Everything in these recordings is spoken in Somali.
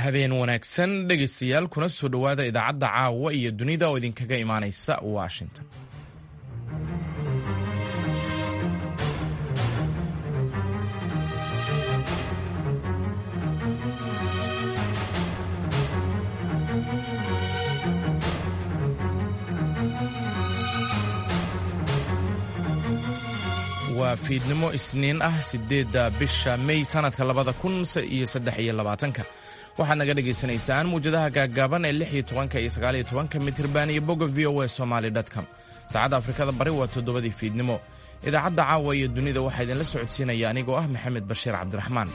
habeen wanaagsan dhegaystayaal kuna soo dhowaada idaacadda caawa iyo dunida oo idinkaga imaanaysa Washington. waa fiidnimo isniin ah 8 bisha May sanadka 2023 waxaad naga dhagaysanaysaan muujadaha gaaggaaban ee 16 iyo 19 mitirban iyo bogga voasomali.com. saacadda Afrikada Bari waa 7 fiidnimo. idaacadda caawa iyo dunida waxaa idinla socodsiinaya anigoo ah Maxamed Bashiir Cabdiraxmaan.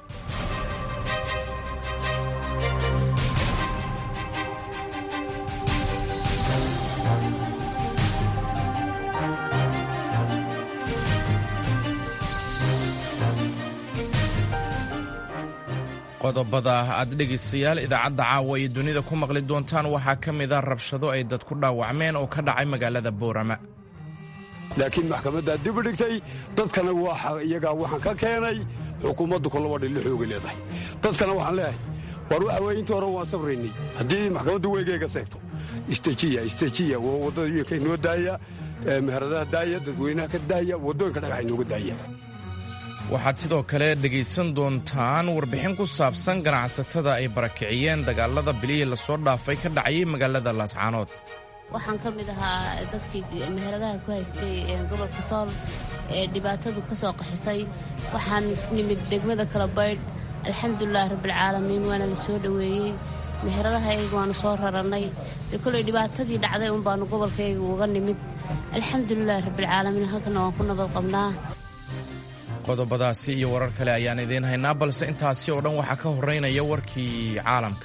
qodobada aad dhegaystayaal idaacadda caawa iyo dunida ku maqli doontaan waxaa ka mid ah rabshado ay dad ku dhaawacmeen oo ka dhacay magaalada Boorama. laakiin maxkamadda dib u dhigtay dadkana iyagaa waxaan ka keenay xukuumaddu kolaba dhilli xooga leedahay. dadkana waxaan leeyahay war waxa weeye inta hore waan safraynay haddii maxkamaddu weygeyga seegto isteejiya waa waddooyinka inoo daaya meheradaha daaya dadweynaha ka daaya waddooyinka dhagaxa inooga daaya. waxaad sidoo kale dhegaysan doontaan warbixin ku saabsan ganacsatada ay barakiciyeen dagaalada bilihii lasoo dhaafay ka dhacayay magaalada Laascaanood. waxaan ka mid ahaa dadkii meheradaha ku haystay gobolka Sool ee dhibaatadu ka soo qaxisay. waxaan nimid degmada Kalabaydh. alxamdulillaah rabbil caalamiin waana la soo dhaweeyey. meheradahayaga waanu soo rarannay. kolay dhibaatadii dhacday un baanu gobolkayga uga nimid. alxamdulillaah rabbil caalamiin halkana waan ku nabad qabnaa. qodobadaasi iyo warar kale ayaan idiin haynaa, balse intaasi oo dhan waxaa ka horeynaya warkii caalamka.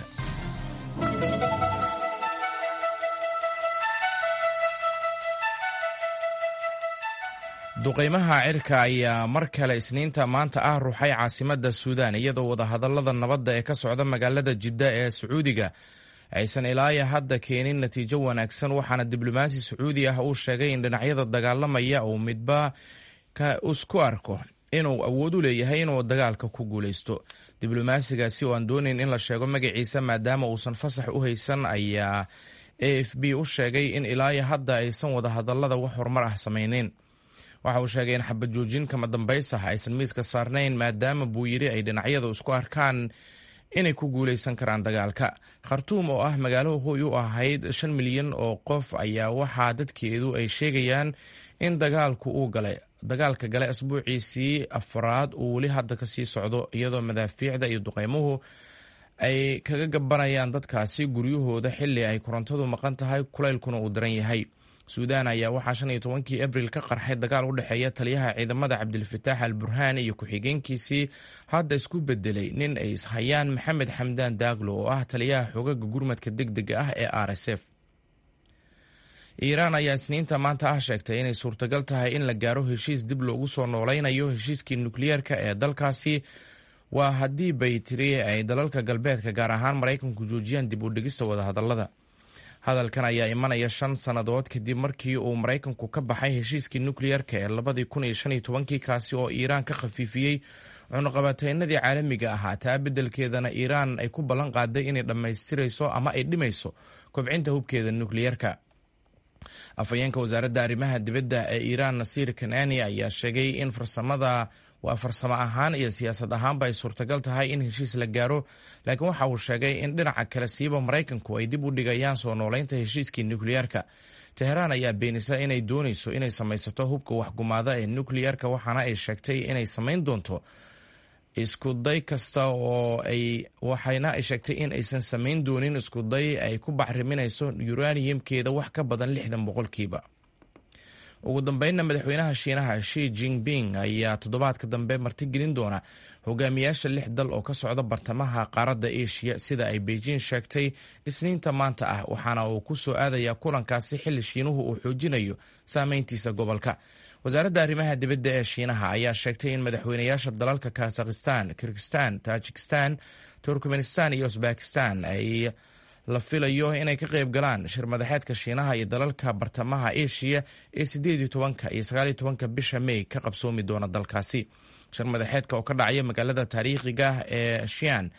duqaymaha cirka ayaa mar kale isniinta maanta ah ruuxay caasimadda Suudaan, iyadoo wadahadallada nabadda ee ka socda magaalada Jidda ee Sacuudiga aysan ilaa hadda keenin natiijo wanaagsan. waxaana diblomaasi Sacuudi ah uu sheegay in dhinacyada dagaalamaya uu midba isku arko inuu awood u leeyahay inuu dagaalka ku guulaysto. diblomaasigaasi oo aan doonayn in la sheego magaciisa maadaama uusan fasax u haysan ayaa AFP u sheegay in ilaa hadda aysan wadahadallada wax horumar ah samaynin. waxa uu sheegay in xabad joojin kama dambays ah aysan miiska saarnayn maadaama buu yidhi ay dhinacyadu isku arkaan inay ku guulaysan karaan dagaalka. Khartuum oo ah magaalo hooy u ahayd 5 milyan oo qof ayaa waxaa dadkeedu ay sheegayaan in dagaalka gale asbuuciisii afraad uu weli hadda ka sii socdo, iyadoo madaafiicda iyo duqaymuhu ay kaga gabanayaan dadkaasi guryahooda xilli ay korontadu maqan tahay, kulaylkuna uu daran yahay. Suudaan ayaa waxaa 15 Abriil ka qarxay dagaal u dhexeeya taliyaha ciidamada Cabdilfataax al-Burhaan iyo ku-xigeenkiisii hadda isku bedelay nin ay ishayaan Maxamed Xamdaan Daaglo oo ah taliyaha xoogagga gurmadka degdega ah ee RSF. Iiraan ayaa isniinta maanta ah sheegtay inay suurtagal tahay in la gaaro heshiis dib loogu soo noolaynayo heshiiskii nukliyeerka ee dalkaasi. waa haddii bay tiri ay dalalka galbeedka gaar ahaan Maraykanku joojiyaan dib u dhigista wadahadallada. hadalkan ayaa imanaya 5 sannadood kadib markii uu Maraykanku ka baxay heshiiskii nukliyeerka ee 2015 kaasi oo Iiraan ka khafiifiyey cunaqabataynadii caalamiga ahaa. taa beddelkeedana Iiraan ay ku ballan qaaday inay dhammaystirayso ama ay dhimayso kobcinta hubkeeda nukliyeerka. afhayeenka wasaaradda arrimaha dibadda ee Iiraan Nasiir Kanani ayaa sheegay in farsamo ahaan iyo siyaasad ahaanba ay suurtagal tahay in heshiis la gaaro, laakiin waxa uu sheegay in dhinaca kale siiba Maraykanku ay dib u dhigayaan soo noolaynta heshiiskii nukliyeerka. Teheraan ayaa beenisa inay doonayso inay samaysato hubka waxgumaada ee nukliyeerka, waxaana ay sheegtay inay samayn doonto iskuday kasta waxayna ay sheegtay in aysan samayn doonin iskuday ay ku bacriminayso uraniumkeeda wax ka badan 60%. ugu dambeynna madaxweynaha Shiinaha Xi Jinping ayaa toddobaadka dambe martigelin doona hogaamiyaasha 6 dal oo ka socda bartamaha qaaradda Asia sida ay Beijing sheegtay isniinta maanta ah, waxaana uu ku soo aadayaa kulankaasi xilli Shiinuhu uu xoojinayo saameyntiisa gobolka. wasaaradda arrimaha dibadda ee Shiinaha ayaa sheegtay in madaxweynayaasha dalalka Kazakhstan, Kyrgyzstan, Tajikistan, Turkmenistan iyo Uzbekistan ay la filayo inay ka qayb galaan shir madaxeedka Shiinaha iyo dalalka bartamaha Asia ee 18 iyo 19 bisha May ka qabsoomi doona dalkaasi. shir madaxeedka oo ka dhacaya magaalada taariikhiga ee Xi'an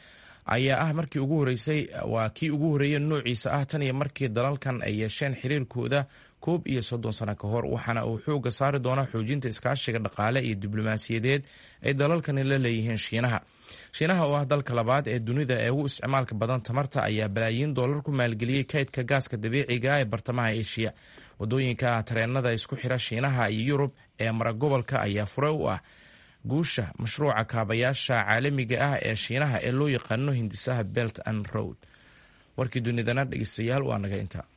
ayaa ah markii ugu horeysay waa kii ugu horeeyay noociisa ah tan iyo markii dalalkan ay yeesheen xiriirkooda 31 sano ka hor, waxaana uu xooga saari doonaa xoojinta iskaashiga dhaqaale iyo diblomaasiyadeed ay dalalkani la leeyihiin Shiinaha. Shiinaha oo ah dalka labaad ee dunida ee ugu isticmaalka badan tamarta ayaa balaayiin dollar ku maalgeliyey kaydka gaaska dabiiciga ee bartamaha Aasiya. Wadooyinka tareenada isku xira Shiinaha iyo Yurub ee mara gobolka ayaa fure u ah guusha mashruuca kaabayaasha caalamiga ah ee Shiinaha ee loo yaqaano hindisaha Belt and Road. warkii dunidana dhegeystayaal waa naga intaa.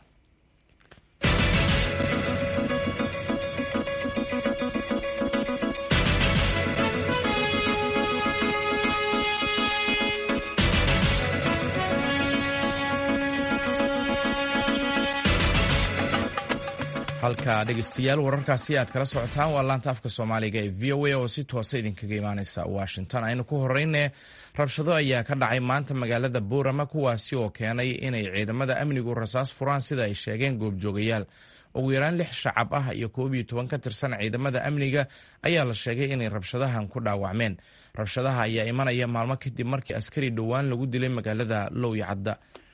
halka dhegeystayaal wararkaasi aad kala socotaan waa laanta afka Soomaaliga ee VOA oo si toos ah idinkaga imaanaysa Washington. aynu ku horeyne rabshado ayaa ka dhacay maanta magaalada Boorama, kuwaasi oo keenay inay ciidamada amnigu rasaas furaan sida ay sheegeen goobjoogayaal. ugu yaraan 6 shacab ah iyo 12 ka tirsan ciidamada amniga ayaa la sheegay inay rabshadahan ku dhaawacmeen. rabshadaha ayaa imanaya maalmo kadib markii askari dhowaan lagu dilay magaalada Lowyacadda.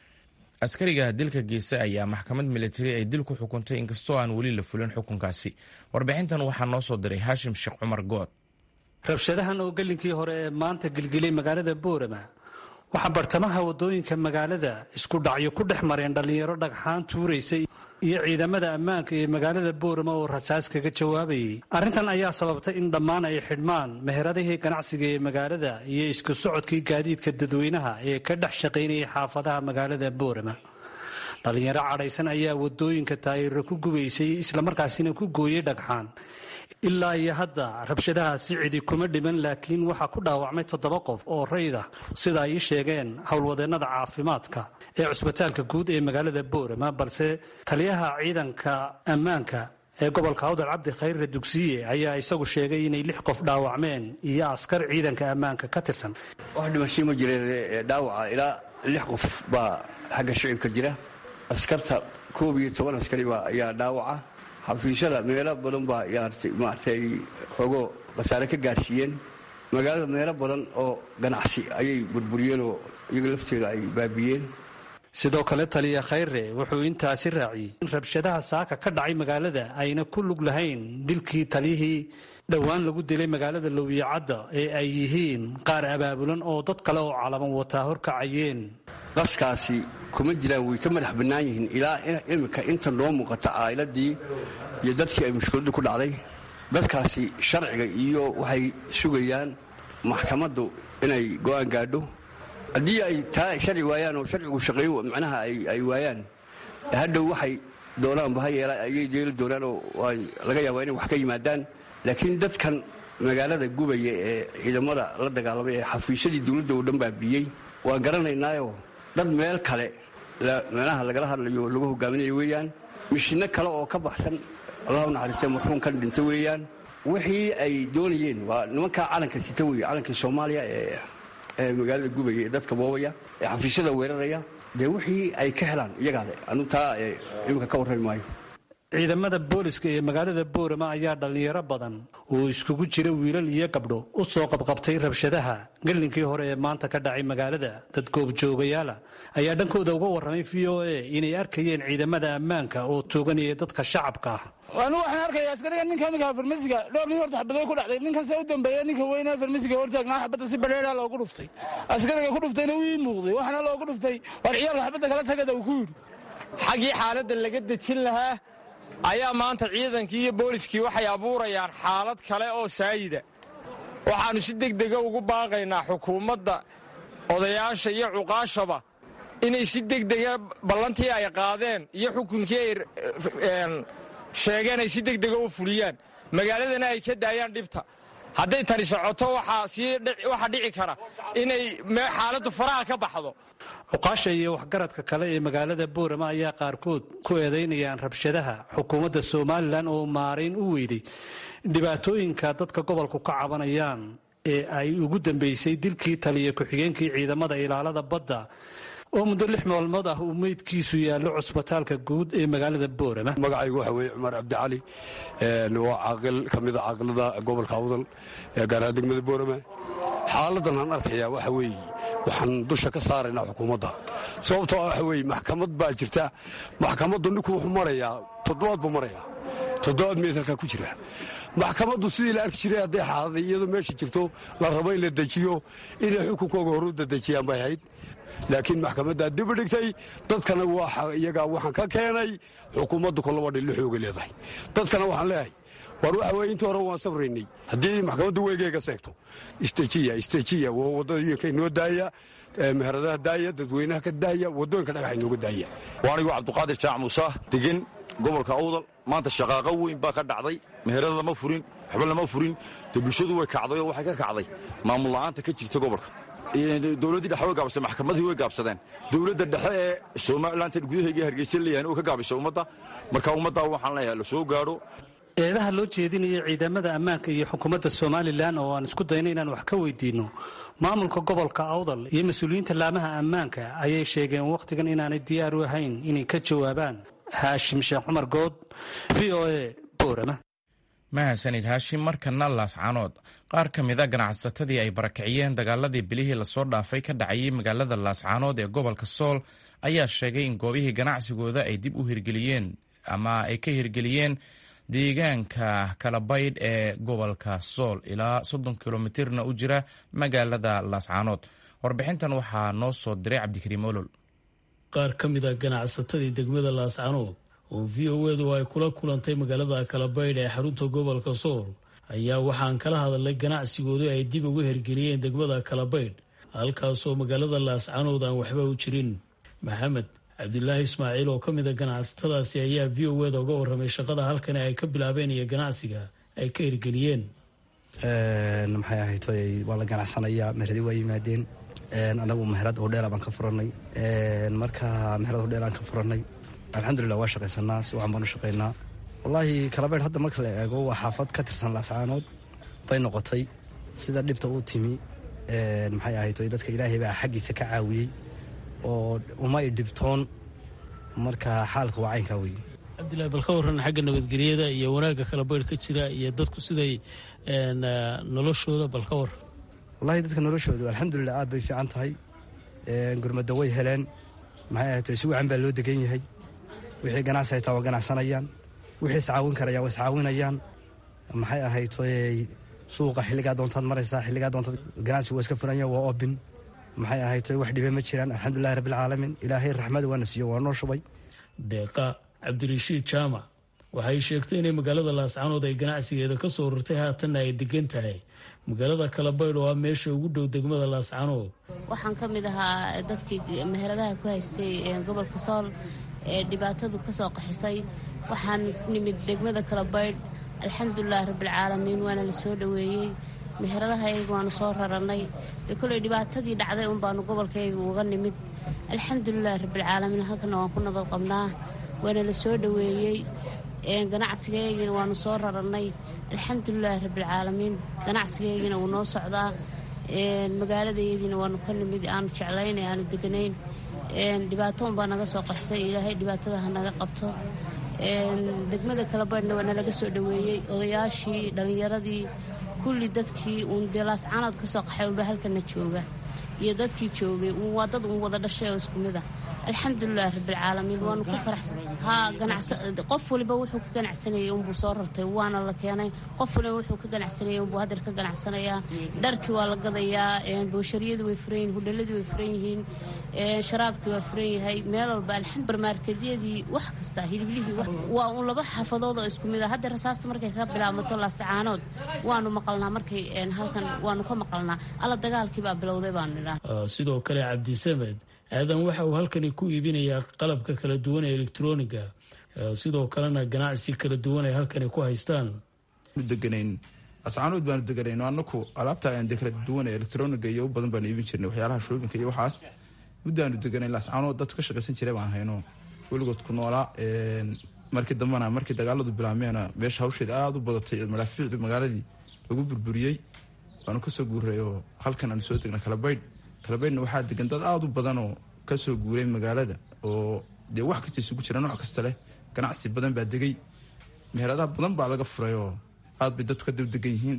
askariga dilka geystay ayaa maxkamad militari ay dil ku xukuntay inkastoo aan weli la fulin xukunkaasi. warbixintan waxaa noo soo diray Haashim Sheekh Cumar Good. rabshadahan oo galinkii hore ee maanta gilgilay magaalada Boorama waxaa bartamaha wadooyinka magaalada isku dhacyo ku dhex mareen dhalinyaro dhagxaan tuuraysay iyo ciidamada ammaanka ee magaalada Boorama oo rasaas kaga jawaabayay. arrintan ayaa sababtay in dhammaan ay xidhmaan meheradihii ganacsiga ee magaalada iyo isku socodkii gaadiidka dadweynaha ee ka dhex shaqaynayay xaafadaha magaalada Boorama. dhalinyaro cadhaysan ayaa wadooyinka taayiro ku gubaysay isla markaasina ku gooyay dhagxaan. ilaa iyo hadda rabshadahaasi cidi kuma dhiman, laakiin waxaa ku dhaawacmay 7 qof oo rayid ah sida ay sheegeen howlwadeennada caafimaadka ee cusbitaalka guud ee magaalada Boorama. balse taliyaha ciidanka ammaanka ee gobolka Awdal Cabdi Khayre Dugsiye ayaa isagu sheegay inay 6 qof dhaawacmeen iyo askar ciidanka ammaanka ka tirsan. wax dhimasho ma jireen dhaawaca ilaa 6 qof baa xagga shicibka jira. askarta 12 askari ayaa dhaawaca. xafiisyada meelo badan baa maartay xogo khasaare ka gaarsiiyeen. magaalada meelo badan oo ganacsi ayay burburiyeen oo iyaga lafteeda ay baabiyeen. sidoo kale taliya Khayre wuxuu intaasi raaciyay in rabshadaha saaka ka dhacay magaalada ayna ku lug lahayn dilkii taliyihii dhowaan lagu dilay magaalada Lowyacadda ee ay yihiin qaar abaabulan oo dad kale oo calaman wataa horkacayeen. qaskaasi kuma jiraan, way ka madax bannaan yihiin ilaa imika inta noo muuqata caa'iladii iyo dadkii ay mushkiladdu ku dhacday. dadkaasi sharciga iyo waxay sugayaan maxkamaddu inay go'aan gaadho. haddii ay taa sharci waayaan oo sharcigu shaqeeyo macnaha ay waayaan, hadhow waxay doonaanba ha yeela ayay yeeli doonaan oo laga yaabaa inay wax ka yimaadaan. laakiin dadkan magaalada gubaya ee ciidamada la dagaalamay ee xafiisyadii dowladda oo dhan baabiyey waan garanaynaayoo dad meel kale meelaha lagala hadlayo lagu hogaaminayo weeyaan. mishiinno kale oo ka baxsan allah u naxariistay marxuumkan dhintay weeyaan. wixii ay doonayeen waa nimankaa calanka sita weeye, calankii Soomaaliya ee magaalada gubaya ee dadka boobaya ee xafiisyada weeraraya. dee wixii ay ka helaan iyagaa le anu taa iminka ka warrami maayo. ciidamada booliska ee magaalada Boorama ayaa dhalinyaro badan oo iskugu jira wiilal iyo gabdho u soo qabqabtay rabshadaha galinkii hore ee maanta ka dhacay magaalada. dad goobjoogayaal ayaa dhankooda uga warramay VOA inay arkayeen ciidamada ammaanka oo tooganaya dadka shacabka ah. waanu waxaan arkay askariga ninka farmasiga dhowr nin horta xabado ku dhacday. ninkan soo dambeeyay ninka weyna farmasiga hortaagnaa xabada si bareera loogu dhuftay. askariga ku dhuftayna wuu muuqday, waxana loogu dhuftay war ciyaar xabada kala tagada uu ku yiri xaqii xaaladda laga dejin lahaa ayaa maanta ciidankii iyo booliskii waxay abuurayaan xaalad kale oo saayida. waxaannu si degdega ugu baaqaynaa xukuumadda, odayaasha iyo cuqaashaba inay si degdega ballantii ay qaadeen iyo xukunkii ay sheegeen ay si degdega u fuliyaan, magaaladana ay ka daayaan dhibta. hadday tani socoto waxaa dhici kara inay xaaladdu faraha ka baxdo. cuqaasha iyo waxgaradka kale ee magaalada Boorama ayaa qaarkood ku eedaynayaan rabshadaha xukuumadda Somaliland oo maarayn u weyday dhibaatooyinka dadka gobolku ka cabanayaan ee ay ugu dambeysay dilkii taliya ku-xigeenkii ciidamada ilaalada badda oo muddo 6 maalmood ah uu meydkiisu yaallo cusbitaalka guud ee magaalada Boorama. magacaygu waxa weeye Cumar Cabdi Cali, waa caaqil ka mid ah caaqilada gobolka Awdal ee gaar ahaan degmada Boorama. xaaladan aan arkayaa waxa weeye waxaan dusha ka saaraynaa xukuumadda sababtoo waxa weeye maxkamad baa jirta maxkamaddu ninku wuxuu marayaa 7 buu marayaa 7 meetarka ku jira maxkamaddu sidii la arki jiray hadday xaaladda iyadoo meesha jirto la rabo in la dejiyo inay xukunkooga horu dadejiyaan bay ahayd laakiin maxkamaddaa dib u dhigtay dadkana iyagaa waxaan ka keenay xukuumaddu kolaba dhilli xooga leedahay dadkana waxaan leeyahay war waxa weeye intii hore waan safraynay haddii maxkamaddu weygeyga seegto istejiya waddooyinka inoo daaya meheradaha daaya dadweynaha ka daaya waddooyinka dhagaxa inooga daaya waanigu cabduqaadir jaac muuse degan gobolka awdal maanta shaqaaqo weyn baa ka dhacday meherada lama furin waxba lama furin dee bulshadu way kacday oo waxay ka kacday maamul la'aanta ka jirta gobolka dowladdii dhexe way gaabsadeen maxkamadii way gaabsadeen dowladda dhexe ee somalilantan gudahayga hargeysa leeyahan oo ka gaabisay ummadda marka ummaddaa waxaan leeyahay la soo gaadho eedaha loo jeedinaya ciidamada ammaanka iyo xukuumadda somalilan oo aan isku dayna inaan wax ka weydiinno maamulka gobolka awdal iyo mas-uuliyiinta laamaha ammaanka ayay sheegeen wakhtigan inaanay diyaar u ahayn inay ka jawaabaan haashim sheekh cumar good v o a boorama mahadsanid haashim. markana laascaanood qaar ka mida ganacsatadii ay barakiciyeen dagaaladii bilihii lasoo dhaafay ka dhacayay magaalada laascaanood ee gobolka sool ayaa sheegay in goobihii ganacsigooda ay dib u hirgeliyeen ama ay ka hirgeliyeen deegaanka kalabaydh ee gobolka sool ilaa 30 kilomitirna u jira magaalada laascaanood. warbixintan waxaa noo soo diray cabdikariim olol. qaar ka mid a ganacsatadii degmada laascaanood oo v o edu ay kula kulantay magaalada kalabaydh ee xarunta gobolka sool ayaa waxaan kala hadalnay ganacsigoodu ay dib uga hirgeliyeen degmada kalabaydh halkaasoo magaalada laascaanood aan waxba u jirin. maxamed cabdulaahi ismaaciil oo ka mid a ganacsatadaasi ayaa v o eda uga warramay shaqada halkani ay ka bilaabeen iyo ganacsiga ay ka hirgeliyeen. maxay ahayd waa la ganacsanayaa meheradi waa yimaadeen anagu meherad hodheela baan ka furanay marka meherad hodheelaan ka furanay alxamdulilah waa shaqaysanaa si waxan baan u shaqaynaa. wallaahi kalabaydh hadda marka la eego waa xaafad ka tirsan laascaanood bay noqotay sida dhibta u timi maxay ahayd dadka ilaahay baa xaggiisa ka caawiyey oo uma dhibtoon marka xaalka waa caynkaa wey. cabdillahi bal ka warran xagga nabadgelyada iyo wanaagga kalabaydh ka jira iyo dadku siday noloshooda bal ka warran. wallahi dadka noloshoodu alxamdulilah aad bay fiican tahay gurmadda way heleen maxay ahayd si wacan baa loo degan yahay wixii ganacsi haytaa waa ganacsanayaan wixii iscaawin karayaan waa iscaawinayaan maxay ahayd suuqa xilligaa doontaad maraysaa xilligaa doontaad ganacsigu waa iska furanya waa obin maxay ahayd wax dhibe ma jiraan alxamdulilahi rabbilcaalamiin ilaahay raxmada waana siiyo waa noo shubay. deeqa cabdirashiid jaamac waxay sheegtay inay magaalada laascaanood ay ganacsigeeda ka soo rartay haatanna ay degan tahay magaalada kalabaydh oo ah meesha ugu dhow degmada laascaanood. waxaan ka mid ahaa dadkii meheradaha ku haystay gobolka sool ee dhibaatadu ka soo qaxisay waxaan nimid degmada kalabaydh alxamdulilahi rabbilcaalamiin waana la soo dhoweeyey meheradahayaga waanu soo rarannay dee koley dhibaatadii dhacday un baanu gobolkayga uga nimid alxamdulilahi rabbilcaalamiin halkana waan ku nabad qabnaa waana la soo dhoweeyey ganacsigaygina waanu soo rarannay alxamdulilaahi rabbilcaalamiin ganacsigaygina wuu noo socdaa magaaladayadiina waanu ka nimid aanu jeclaynay aanu deganayn dhibaato unbaa naga soo qaxsay ilaahay dhibaatada ha naga qabto degmada kalabaydhna waa nalaga soo dhoweeyey odayaashii dhallinyaradii kulli dadkii uun dee laascaanood ka soo qaxay unba halkana jooga iyo dadkii joogay waa dad uun wada dhashay oo isku mid ah alxamdulilahi rabbilcaalamiin waanu ku faraxsan qof waliba wuxuu ka ganacsanayay unbuu soo rartay waana la keenay qof waliba wuxuu ka ganacsanayay unbuu hadeer ka ganacsanayaa dharkii waa la gadayaa booshariyadii way furan yihin hudhaladii way furan yihiin sharaabkii waa furan yahay meel walba barmaarkedyadii wax kasta hiliblihii waa uun laba xaafadood oo isku mid ah hadda rasaasta markay ka bilaabmato laascaanood waanu maqalnaa markay halkan waanu ka maqalnaa alla dagaalkii baa bilowday baanu nidhaa. sidoo kale cabdisamed aadan waxa uu halkani ku iibinayaa qalabka kala duwan ee elektroniga sidoo kalena ganacsi kala duwan ay halkani ku haystaan. deganayn ascaanood baanu deganayn anaku alaabta aan kala duwan ee elektroniga iyo u badan baanu iibin jirnay waxyaalaha shoobinka iyo waxaas muddaanu deganayn ascaanood dad ka shaqaysan jiray baan hayno weligood ku noolaa markii dambana markii dagaaladu bilaabmeena meesha hawsheeda aada u badatay malaafiicdu magaaladii lagu burburiyey baanu kasoo guuray oo halkan aanu soo degna kalabaydhna waxaa degan dad aada u badan oo kasoo guuray magaalada oo dee wax kasta isugu jira nooc kasta leh ganacsi badan baa degay meheradaha badan baa laga furay oo aad bay dadku ka dabdegan yihiin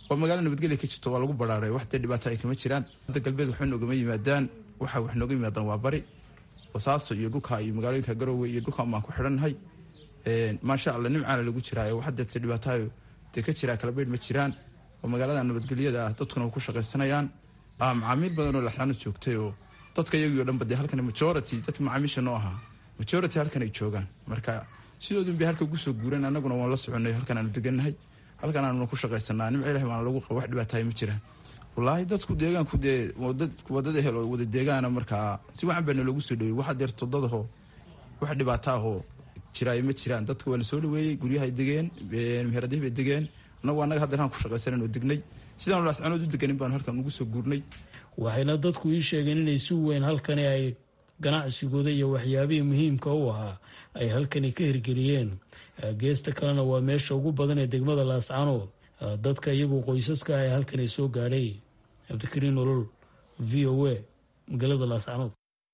waa magaalo nabadgelya ka jirto waa lagu baraaray wax dee dhibaato ay kama jiraan hadda galbeed waxay noogama yimaadaan waxa wax nooga yimaadaan waa bari wasaaso iyo dhulka iyo magaalooyinka Garowe iyo dhulka aan ku xidhannahay maasha Allah nimcaana lagu jiraayo wax dad dhibaataayo dee ka jira kala beed ma jiraan oo magaalada nabadgelyada dadkuna ku shaqaysanayaan macaamiil badan oo laxaan joogtay oo dadka iyagu dhan badii halkan majority dadka macaamiisha noo aha majority halkan ay joogaan marka sidoo bay halka ugu soo guureen anaguna waan la soconay halkan aanu degannahay halkan aanu ku shaqaysanaa nimco Ilaahay waan lagu qabo wax dhibaatay ma jiraan wallahi dadku deegaanku dee wadada helo wada deegaana marka si waxan baan lagu soo dhaweeyay waxa deer todadaho wax dhibaato ah oo jiray ma jiraan dadku waan soo dhaweeyay guryaha ay degeen meheradaha ay degeen anaga hadda ku shaqaysanayno degnay sidaan la socon u deganin baan halkan ugu soo guurnay waxayna dadku ii sheegeen inay si weyn halkan ay ganacsigooda iyo waxyaabihii muhiimka u ahaa ay halkan ka hirgeliyeen geesta kalena waa meesha ugu badan ee degmada Laascaanood dadka iyagu qoysaska ay halkan soo gaadhay Cabdikariin Nolol VOA magaalada Laascaanood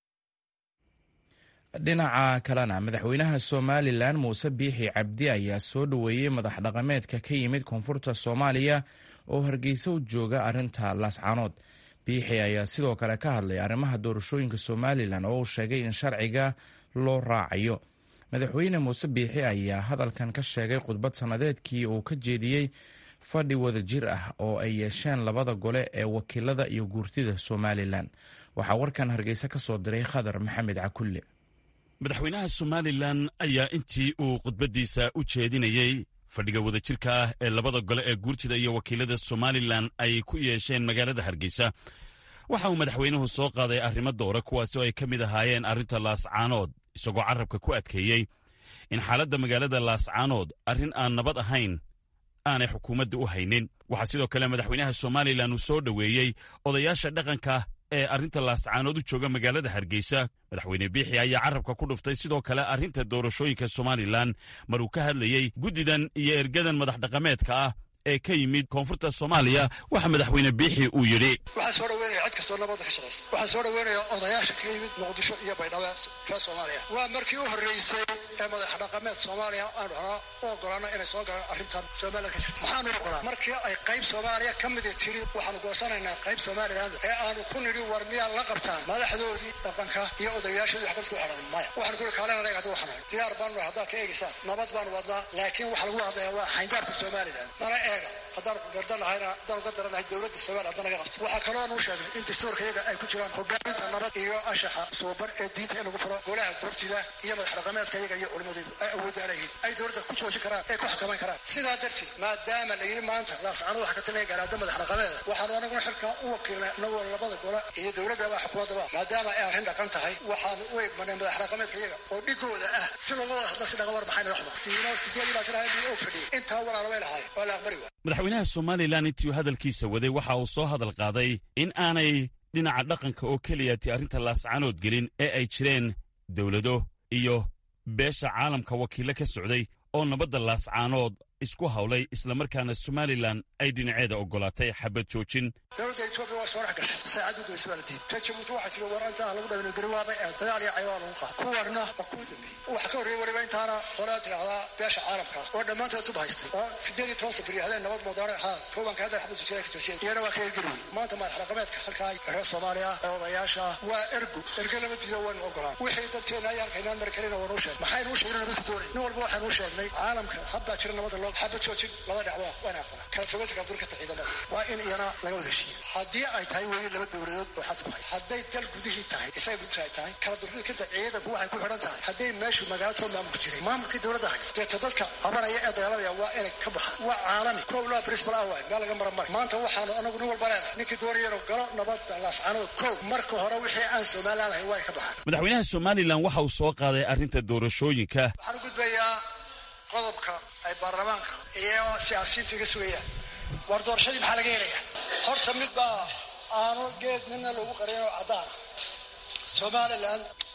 dhinaca kalena madaxweynaha Somaliland Muuse Biixi Cabdi ayaa soo dhaweeyay madax dhaqameedka ka yimid koonfurta Soomaaliya oo Hargeysa u jooga arinta Laascaanood Biixi ayaa sidoo kale ka hadlay arrimaha doorashooyinka Somaliland oo uu sheegay in sharciga loo raacayo madaxweyne Muuse Biixi ayaa hadalkan ka sheegay khudbad sanadeedkii uu ka jeediyay fadhi wada jir ah oo ay yeesheen labada gole ee wakiilada iyo guurtida Somaliland waxaa warkan Hargeysa ka soo diray Khadar Maxamed Cakulle madaxweynaha Somaliland ayaa intii uu khudbadiisa u jeedinayay fadhiga wada jirka ah ee labada gole ee guurtida iyo wakiilada Somaliland ay ku yeesheen magaalada Hargeysa waxa uu madaxweynuhu soo qaaday arrimo doora kuwaas oo ay ka mid ahaayeen arrinta Laascaanood isagoo carabka ku adkeeyay in xaaladda magaalada Laascaanood arrin aan nabad ahayn aanay xukuumadda u haynin waxa sidoo kale madaxweynaha Somaliland uu soo dhaweeyay odayaasha dhaqanka ee arrinta Laascaanood u jooga magaalada Hargeysa madaxweyne Biixi ayaa carabka ku dhuftay sidoo kale arrinta doorashooyinka Somaliland maruu ka hadlayay guddidan iyo ergadan madax dhaqameedka ah ee ka yimid koonfurta Soomaaliya waxa madaxweyne Biixi uu yiri waxa soo dhaweynaya cid kasta nabad ka shaqeysa waxa soo dhaweynaya odayaasha ka yimid Muqdisho iyo Baydhabo ka Soomaaliya waa markii u horeysay ee madax dhaqameed Soomaaliya aan ogolaano inay soo galaan arrintan Soomaaliya ka jirta waxaan ogolaa markii ay qayb Soomaaliya ka mid tiri waxaan goosanaynaa qayb Soomaaliya ee aan ku niri war miyaa la qabtaan madaxdoodii dhaqanka iyo odayaashooda xabad ku xidhan maya waxaan ku kaalana ay waxaan diyaar baan hadda ka eegaysaa nabad baan wadaa laakiin waxa lagu hadlayaa waa xayndaabka Soomaaliland haddaan gardanahaynaa haddaan gardaranahay dowladda Soomaaliya hadda naga qabto waxaa kaloo nuu sheegay in dastuurkayaga ay ku jiraan hogaaminta nabad iyo anshaxa suuban ee diinta in lagu furo golaha guurtida iyo madax dhaqameedka iyaga iyo culimadoodu ay awoodaan ay dowladda ku joojin karaan ay ku xakameyn karaan sidaa darteed maadaama la yidhi maanta Laascaanood waxa ka talinaya garaadda madax dhaqameeda waxaanu anaguna xilka u wakiilnay anagoo labada gola iyo dowladdaba xukuumadaba maadaama ay arrin dhaqan tahay waxaanu u eegmanay madax dhaqameedka iyaga oo dhigooda ah si looga wada hadla si dhaga warbaxayna waxba tiino sideed ilaa shan hay'ad oo fadhiya intaa walaalo way lahaayeen oo la aqbali waa madaxweynaha Somaliland intii hadalkiisa waday waxa uu soo hadal qaaday in aanay dhinaca dhaqanka oo kaliya tii arrinta Laascaanood gelin ee ay jireen dawlado iyo beesha caalamka wakiilo ka socday oo nabadda Laascaanood isku hawlay isla markaana Somaliland ay dhinaceeda ogolaatay xabad joojin dawladda Itoobiya waa soo raxgashay saacadu dib isbaaltii tajabuutu waxa tii waranta lagu dhaweeyay garwaaba ee dagaal iyo cayawaan lagu qaad kuwarna waa ku dambeeyay waxa ka horeeyay wariba intaana qolaad ahada beesha caalamka oo dhamaantood soo haystay oo 18 bari hadeen nabad moodaan ahaa koobanka hadda xabad joojin ka joojiyay iyana waa ka garway maanta ma dhaqameedka halka ay Soomaaliya oo odayaasha waa ergo nabadiida waan ogolaan wixii dadkeena ay arkayaan markalena waa noo sheegay maxay noo sheegeen nabad doonay nin walba waxa noo sheegnay caalamka habba jira nabad loo xabad joojin laba dhacwa waana kala fogaanta ka durka ciidamada waa in iyana laga wada heshiiyo haddii ay tahay weyn laba dowladood oo xad ku hay hadday dal gudihii tahay isaga gudaha tahay kala durka ciidanku waxay ku xidhan tahay hadday meeshu magaalada maamulka jiray maamulkii dowladda haysta dadka qabanaya ee dagaalamaya waa inay ka baxaan waa caalami kowla principal away meel laga maramay maanta waxaanu anagu nin walba leedahay ninkii doonayay galo nabad Laascaanood kow marka hore wixii aan Soomaaliland ahay way ka baxaan madaxweynaha Somaliland waxa uu soo qaaday arrinta doorashooyinka waxaan gudbayaa qodobka ay baarlamaanka iyo siyaasiyiinta ka sugayaan war doorashadii maxaa laga helayaa horta mid baa aanu geed midna lagu qarino cadaan Somaliland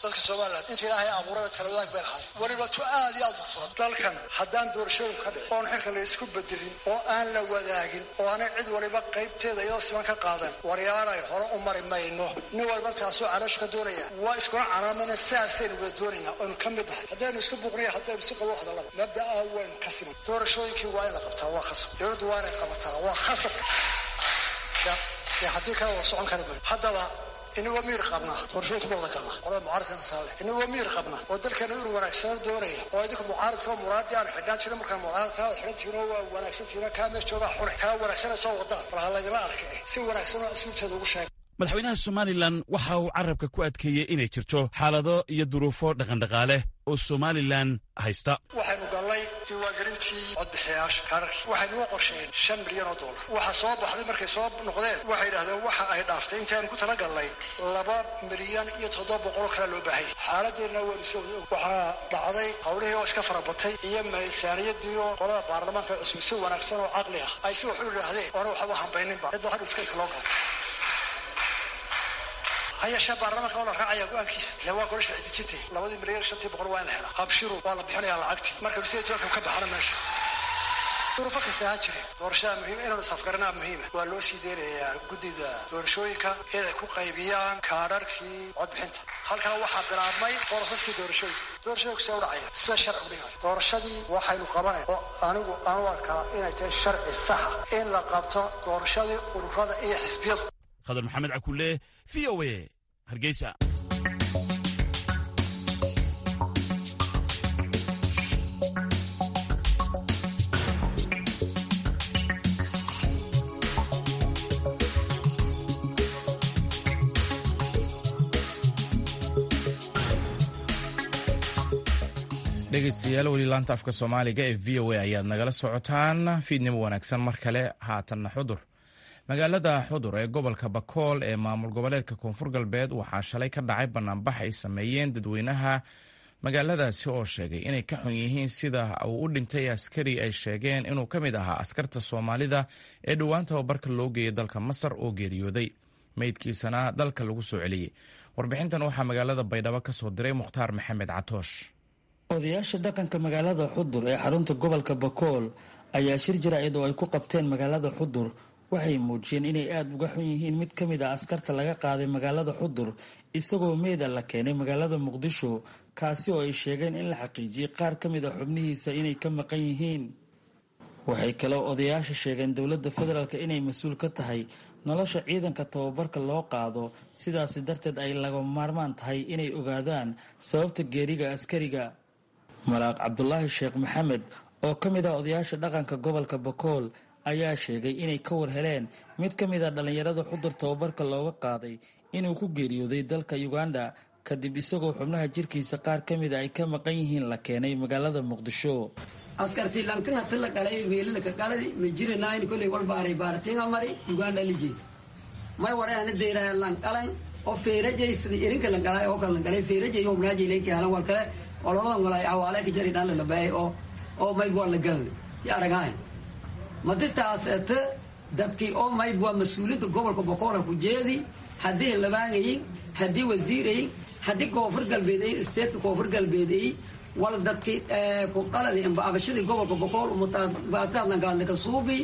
dadka Soomaaliland inta ilaahay abuuray taladaag bay lahayd waliba tu aad iyo aad u furan dalkan haddaan doorashooyin ka dhicin oon xilka la isku bedelin oo aan la wadaagin oo aan cid waliba qaybteeda iyadoo siman ka qaadan waryaanay hore u mari mayno nin walba taasoo calash ka doonaya waa iskuna calaamana saasaynu wada doonaynaa oonu ka mid tahay haddaynu isku buuqnay haddaynu si qabo hadallada mabda'a waynu ka siman doorashooyinkii waa in la qabtaa waa khasab dowladdu waa inay qabataa waa khasab haddii kale waa socon kara haddaba inagoo miir qabna doorashooyinka ma wada galna qolada mucaaradkana saale inagoo miir qabna oo dalkeena inuu wanaagsanaan doonaya oo idinku mucaaradka oo muraadii aan xidhaan jirin markaan mucaaradka aad xidhan tihiin oo waa wanaagsan tihiin kaa meel joogaa xunay kaa wanaagsan soo wadaan bal ha laydila arkay si wanaagsan oo asuulteeda ugu sheegay madaxweynaha somalilan waxa uu carabka ku adkeeyey inay jirto xaalado iyo duruufo dhaqandhaqaale oo somalilan haysta waxaynu gallay diiwaangelintii codbixiyayaasha kaararkii waxaynu u qorsheeyeen $5 milyan waxaa soo baxday markay soo noqdeen waxay yidhahdeen waxa ay dhaaftay intaanu ku talagallay $2.7 milyan kale loo baahayay xaaladeenna waxaa dhacday howlihii oo iska farabatay iyo miisaaniyadii oo qolada baarlamaanka cusub si wanaagsan oo caqli ah ay si wax u yidhaahdeen oona waxba hambayninba cid waxa dhufkeedka loo galo هيا شاب الرمق ولا راعي أقوان كيس لو أقولش عدتي لو دي مرير شتي بقول وين هلا أبشروا والله بحني على عقتي مركب سيتي وكم على ماشي ظروفك استهاجري دورشة مهمة إنه سافرنا مهمة ولو سيدير جديدة دورشويكا إذا كو قيبيان كارركي عد بحنت هل كان واحد بالعمي ورخص كي دورشويك سورة عيا سشرع بنيها دورشدي واحد مقابلة أنا وكا إن الشرع الصح إن لقبته دورشدي ورفض أي حسبيات khadar maxamed cakulle v o a hargeysa dhegeystayaal weli laanta afka soomaaliga ee v o a ayaad nagala socotaan fiidnimo wanaagsan mar kale haatanna xudur magaalada xudur ee gobolka bakool ee maamul goboleedka koonfur galbeed waxaa shalay ka dhacay banaanbax ay sameeyeen dadweynaha magaaladaasi oo sheegay inay ka xun yihiin sida uu u dhintay askari ay sheegeen inuu ka mid ahaa askarta soomaalida ee dhowaan tababarka loo geeyay dalka masar oo geeriyooday meydkiisana dalka lagu soo celiyey warbixintan waxaa magaalada baydhabo ka soo diray mukhtaar maxamed catoosh odayaasha dhaqanka magaalada xudur ee xarunta gobolka bakool ayaa shir jaraa'id oo ay ku qabteen magaalada xudur waxay muujiyeen inay aada uga xun yihiin mid ka mid ah askarta laga qaaday magaalada xudur isagoo meeda la keenay magaalada muqdisho kaasi oo ay sheegeen in la xaqiijiyey qaar ka mid a xubnihiisa inay ka maqan yihiin waxay kaloo odayaasha sheegeen dowladda federaalk inay mas-uul ka tahay nolosha ciidanka tababarka loo qaado sidaasi darteed ay laga maarmaan tahay inay ogaadaan sababta geeriga askariga malaaq cabdulaahi sheekh maxamed oo ka mid ah odayaasha dhaqanka gobolka bakool ayaa sheegay inay ka war heleen mid ka mid a dhallinyarada xudur tababarka looga qaaday inuu ku geeriyooday dalka uganda kadib isagoo xubnaha jirkiisa qaar ka mida ay ka maqan yihiin la keenay magaalada muqdisho askartii lankan hata la galay meelilaka galadi ma jiranayn koley wal baaray baaratinga mari uganda liji may warayana deeraya lankalan oo feerajay sida irinka la galay oo kala galay feerajay oo manaajay leeyahay halan wal kale oo loo walay awaale ka jari dhan la baay oo may buu la galay ya ragaay madistaas ata dadkii oo may buu mas'uuliyadda gobolka Boqora ku jeedi hadii labaanay hadii wasiiray hadii koonfur galbeeday state koonfur galbeeday wal dadkii ku qaladii in baabashadii gobolka Boqor mutaabaataan la galay ka suubi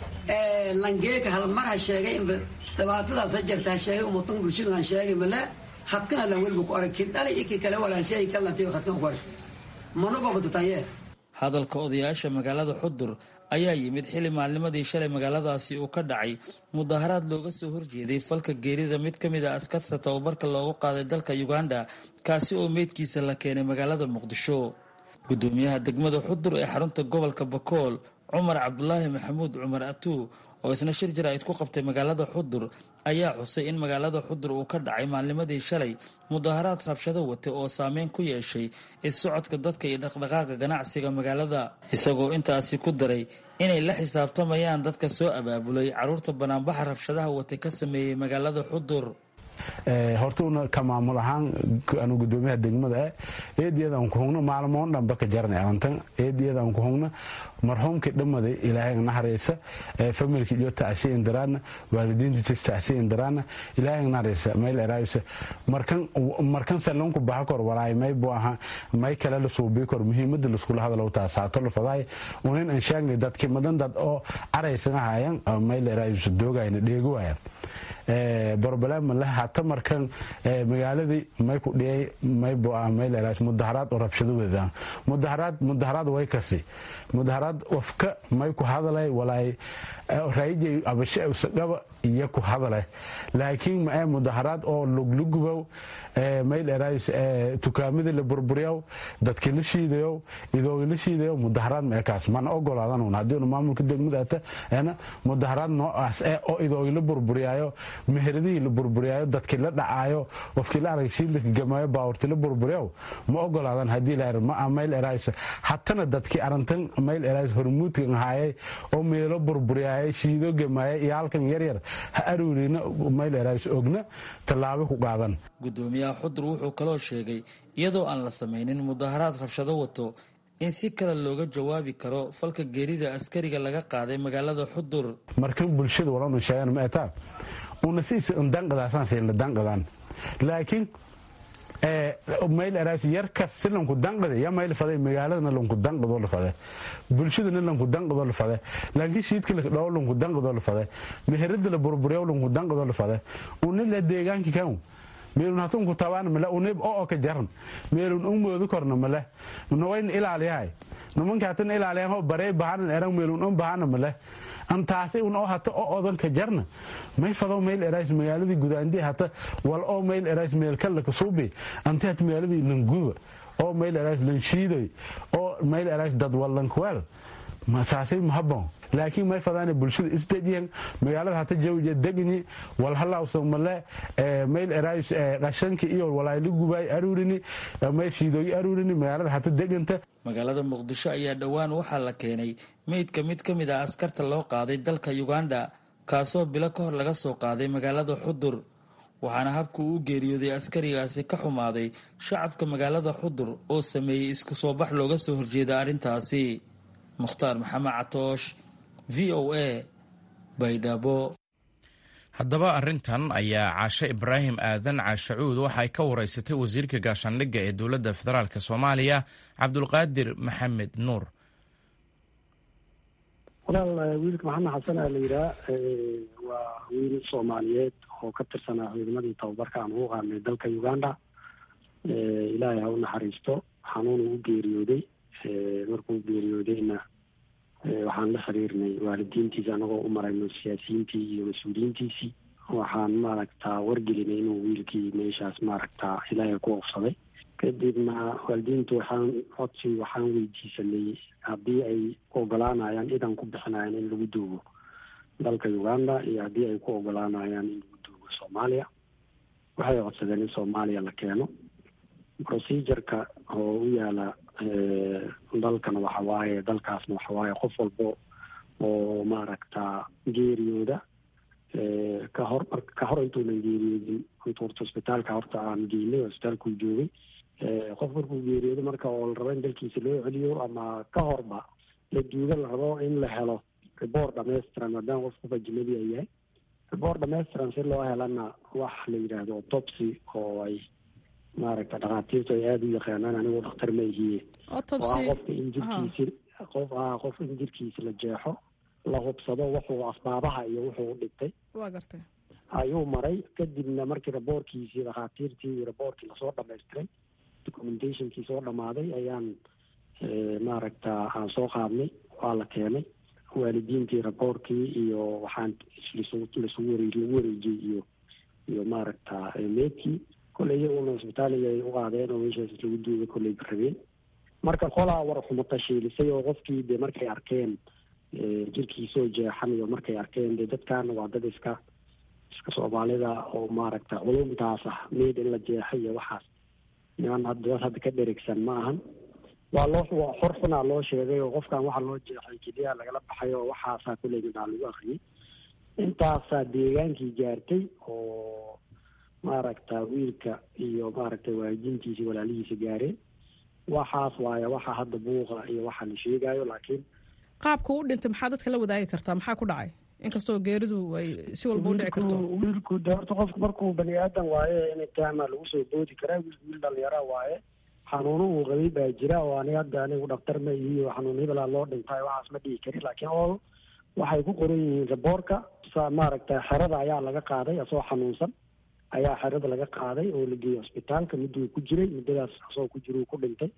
langeeka hal mar ha sheegay in dhibaatadaas jirta sheegay umutan bulshada sheegay mala khadkana la welbu ku arkay dhalay ikii kale wala shay kala tiyo khadkan ku arkay manago badtaayee hadalka odayaasha magaalada xudur ayaa yimid xili maalnimadii shalay magaaladaasi uu ka dhacay mudaharaad looga soo horjeeday falka geerida mid ka mid ah askarta tababarka loogu qaaday dalka Uganda kaasi oo meedkiisa la keenay magaalada Muqdisho gudoomiyaha degmada xudur ee xarunta gobolka Bakool Cumar Cabdulaahi Maxamuud Cumar Atuu oo isna shir jaraa'id ku qabtay magaalada xudur ayaa xusay in magaalada xudur uu ka dhacay maalnimadii shalay mudaharaad rabshado wata oo saameyn ku yeeshay socodka dadka iyo dhaqdhaqaaqa ganacsiga magaalada isagoo intaasi ku daray inay la xisaabtamayaan dadka soo abaabulay caruurta banaanbaxa rabshadaha wata ka sameeyay magaalada xudur hortuuna ka maamul ahaan anu gudoomiyaha degmada eediyadaan ku hungna maalmoon dhanba ka jaranay arintan eediyadaan ku hungna marxuumkii dhammaday ilaahay naxariisa familkii iyo tacsiin indaraana waalidiintii tacsiin indaraana ilaahay naxariisa meel eraaysa markan salonku baxa kor walaay may buu aha may kala la soo beekor muhiimada la isku hadalo taasaato la faday unin aan sheegnay dadkii madan dad oo araysan ahayaan meel eraaysa doogayna dheego waaya barbalama la hata markan magaaladii may ku dhiyay may buu ah meel eraaysa mudaharaad oo rabshado wadaan mudaharaad way kasi mudaharaad wafka may ku hadalay walaay raayay abashay usagaba iyo ku hadalay laakiin ma mudaharaad oo luglugubow meel eraaysa tukaamada la burburiyo dadkii la shiidayo idoo la shiidayo mudaharaad ma kaas man ogolaadan hadii maamulka degmada ana mudaharaad noocaas oo idoo la burburiyo meheradii la burburiyo dadkii la dhacaayo wafkii la arag shiilka gamaayo baawrti la burburiyo ma ogolaadan hadii la ma meel eraaysa hatana dadkii arintan meel eraaysa hormuudkan haayay oo meelo burburiyo shiido gamaayo iyo halkan yar yar ha aruurina meel eraaysa ogna talaabo ku qaadan gudoomiyaha Xudur wuxuu kaloo sheegay iyadoo aan la sameeynin mudaharaad rabshado wato in si kale looga jawaabi karo falka geerida askariga laga qaaday magaalada Xudur markan bulshada walaal sheegan ma taa una si danqadaasan si la danqadaan laakiin meel eraas yar ka silanku danqaday ya meel faday magaalada lanku danqado la faday bulshada lanku danqado la faday laakiin shiidka la dhaw lanku danqado la faday meherada la burburiyo lanku danqado la faday una la deegaanka kan meelun hatun ku tabaan mala unib oo ka jaran meelun moodu korna mala nooyn ilaaliyahay numanka tan ilaaliyahay barey baahan erang meelun baahan mala antaasi oo hata oo odan ka jarna may fado meel erays magaaladii gudaandii hata wal oo meel erays meel kale ka suubi antaat magaaladii languba oo meel erays lan shiiday oo meel erays dad wallan kwal ma saasay mahabon laakiin may fadaan bulshada isdeediyeen magaalada hata jawje degni wal halawso male meel erays qashanka iyo walaayli gubay aruurini may shiidoy aruurini magaalada hata deganta magaalada Muqdisho ayaa dhawaan waxaa la keenay mid ka mid ah askarta loo qaaday dalka Uganda kaasoo bilo ka hor laga soo qaaday magaalada Xudur waxaana habku uu geeriyooday askarigaasi ka xumaaday shacabka magaalada Xudur oo sameeyay isku soo bax looga soo horjeeda arintaasi Mukhtaar Maxamed Catoosh VOA Baydhabo haddaba arrintan ayaa Caashe Ibraahim Aadan Caashacuud waxay ka wareysatay wasiirka gaashaandhigga ee dowladda federaalka Soomaaliya Cabdulqaadir Maxamed Nuur wiilka maxamed xasan la yidhaa waa wiil Soomaaliyeed oo ka tirsanaa ciidamadii tababarka aan ugu qaadnay dalka Uganda ilaahay ha u naxariisto xanuun u geeriyooday markuu geeriyoodayna waxaan la xiriirnay waalidiintiisa anagoo u marayno siyaasiyiintii iyo mas-uuliyiintiisii waxaan maaragtaa wargelinay inuu wiilkii meeshaas maaragtaa ilaahay ku oofsaday kadibna waalidiintu waxaan weydiisanay haddii ay ogolaanayaan idan ku bixinayaan in lagu duugo dalka Uganda iyo haddii ay ku ogolaanayaan in lagu duugo Soomaaliya waxay codsadeen in Soomaaliya la keeno procedureka oo u yaala dalkana waxa waaye dalkaasna waxa waaye qof walbo oo maaragtaa geeriyooda ka hor intuunan geeriyoodin intuu isbitaalka horta aan geynay oo isbitaalkuu joogay qof markuu geeriyoodo marka oo la rabo in dalkiisa loo celiyo ama ka horba la duuga la rabo in la helo report dhammaystiran maadaama qof qof ajnabi ay yahay report dhammaystiran si loo helana wax la yidhaahdo autopsy oo ay maaragta dhakhaatiirtu ay aada u yaqaanaan anigu dhakhtar ma ihiye qofka in jirkiisi qof in jirkiisa la jeexo la hubsado wuxuu asbaabaha iyo wuxuu u dhintay waa gartay ayuu maray kadibna markii raboorkiisii dhakhaatiirtii iyo raboorkii lasoo dhamaystiray documentationkii soo dhamaaday ayaan maaragta aan soo qaadnay waa la keenay waalidiintii raboorkii iyo waxaan lagu wareejiyey iyo maaragta meedkii kolley iyaguna isbitaaliga ay u qaadeen oo meeshaas lagu duuga kolley rabeen marka qolaa war xumata shiilisay oo qofkii de markay arkeen jirkiisoo jeexan iyo markay arkeen de dadkan waa dad iska Soomaalida oo maaragta culumtaas ah meed in la jeexay iyo waxaas niman hadda ka dheregsan ma ahan waa xorfana loo sheegay oo qofkan waxa loo jeexay keliya lagala baxay oo waxaasaa kolley midaan lagu akhriyay intaasaa deegaankii gaartay oo maaragta wiilka iyo maaragtay waalidiintiisa walaalihiisa gaareen waxaas waaye waxa hadda buuqa iyo waxa la sheegayo. laakiin qaabka u dhintay maxaa dadka la wadaagi kartaa, maxaa ku dhacay inkastoo geeridu ay si walba u dhici karto? wiilku de horta qofku markuu bani aadan waaye in taama lagu soo boodi karaa. wiil dhalinyara waaye, xanuuno uu qabay baa jira oo anigu dhaktar ma iyo xanuun hebelaa loo dhintay waxaas ma dhihi karin. laakiin oo waxay ku qoran yihiin raboorka maaragta xerada ayaa laga qaaday, asoo xanuunsan ayaa xerada laga qaaday oo la geeyey hosbitaalka. mudduu ku jiray, muddadaas asoo ku jira uu ku dhintay.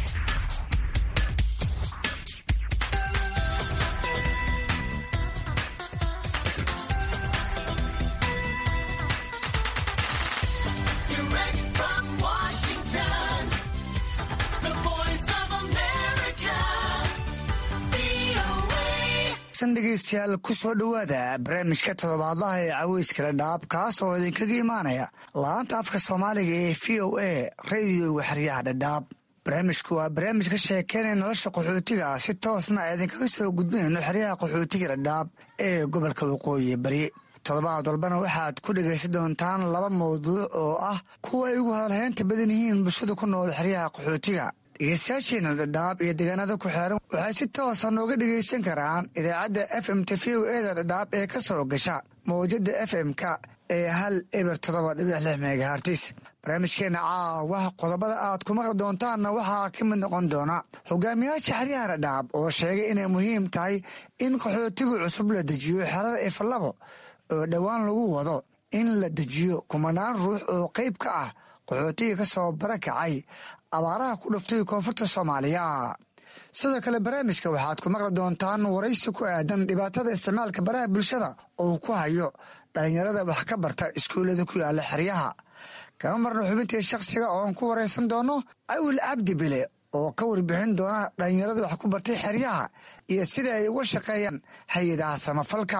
dhegeystayaal ku soo dhowaada barnaamijka toddobaadlaha ee caweyska dhadhaab, kaas oo idinkaga imaanaya laanta afka soomaaliga ee v o a radioga xeryaha dhadhaab. barnaamijku waa barnaamij ka sheekeynaya nolosha qaxootiga, si toosna idinkaga soo gudbinayno xeryaha qaxootiga dhadhaab ee gobolka waqooyi bari. toddobaad walbana waxaad ku dhegaysan doontaan 2 mawduuc oo ah kuwa ay ugu hadalhaynta badan yihiin bulshada ku nool xeryaha qaxootiga. dhegeystayaasheena dhadhaab iyo deegaanada ku xeeran waxay si toosa nooga dhegaysan karaan idaacadda fmta v o eda dhadhaab ee ka soo gasha mawjada fm-ka ee 107.6 megahartis. barnaamijkeena caawa qodobada aad ku maqli doontaanna waxaa ka mid noqon doona hogaamiyaasha xeryaha dhadhaab oo sheegay inay muhiim tahay in qaxootigu cusub la dejiyo xerada ifalabo oo dhowaan lagu wado in la dejiyo kumanaan ruux oo qayb ka ah qaxootiga ka soo barakacay abaaraha ku dhuftay koonfurta soomaaliya. sidoo kale barnaamijka waxaad ku maqli doontaan waraysi ku aadan dhibaatada isticmaalka baraha bulshada oo ku hayo dhalinyarada wax ka barta iskuullada ku yaala xeryaha. kama marna xubintii shakhsiga ooan ku waraysan doono awil cabdi bile oo ka warbixin doona dhalinyarada wax ku bartay xeryaha iyo sida ay uga shaqeeyaan hay-adaha samafalka.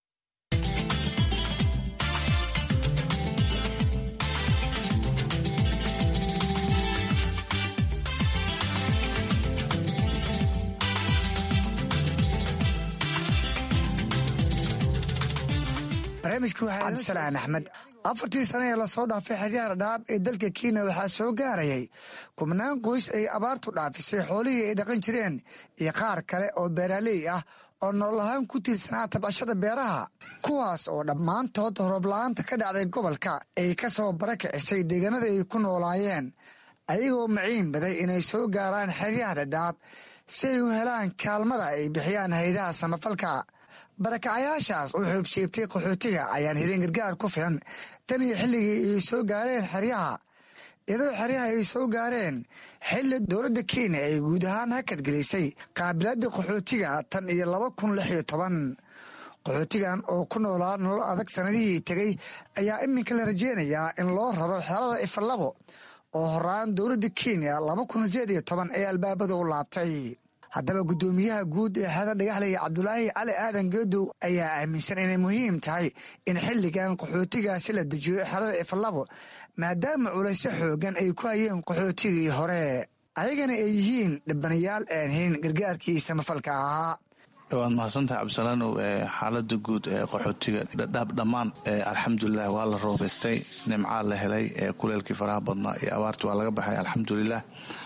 barnaamijku waxaa cabdisalaan axmed. 4 sane ee lasoo dhaafay xeryaha dhadhaab ee dalka kenya waxaa soo gaarayay kubnaan qoys ay abaartu dhaafisay xoolihii ay dhaqan jireen iyo qaar kale oo beeraaley ah oo nolol ahaan ku tiirsanaa tabcashada beeraha, kuwaas oo dhammaantood roob-la-aanta ka dhacday gobolka ay ka soo barakicisay deegaanada ay ku noolaayeen, ayagoo maciin baday inay soo gaaraan xeryaha dhadhaab si ay u helaan kaalmada ay bixiyaan hay-adaha samafalka. barakacayaashaas oo xoobsiibtay qaxootiga ayaan helin gargaar ku filan tan iyo xilligii ay soo gaareen xeryaha, iyadoo xeryaha ay soo gaareen xilli dowladda kenya ay guud ahaan hakadgelisay qaabilaadda qaxootiga tan iyo 2016. qaxootigan oo ku noolaa nolol adag sanadihii tegey ayaa iminka la rajeynayaa in loo raro xerada ifalabo oo horaan dowladda kenya 2018 ee albaabada u laabtay. haddaba guddoomiyaha guud ee xerada dhagaxley cabdulaahi cali aadan geedow ayaa aaminsan inay muhiim tahay in xilligan qaxootigaasi la dejiyo xerada ifalabo maadaama culaysyo xoogan ay ku hayeen qaxootigii hore, ayagana ay yihiin dhibanayaal aan helin gargaarkii samafalka ahaa. waad mahadsantahay cabdisalaanow. xaalada guud ee qaxootiga dhadhaab dhammaan alxamdulilah waa la roobaystay, nimcaa la helay, kuleelkii faraha badnaa iyo abaarti waa laga baxay alxamdulilah.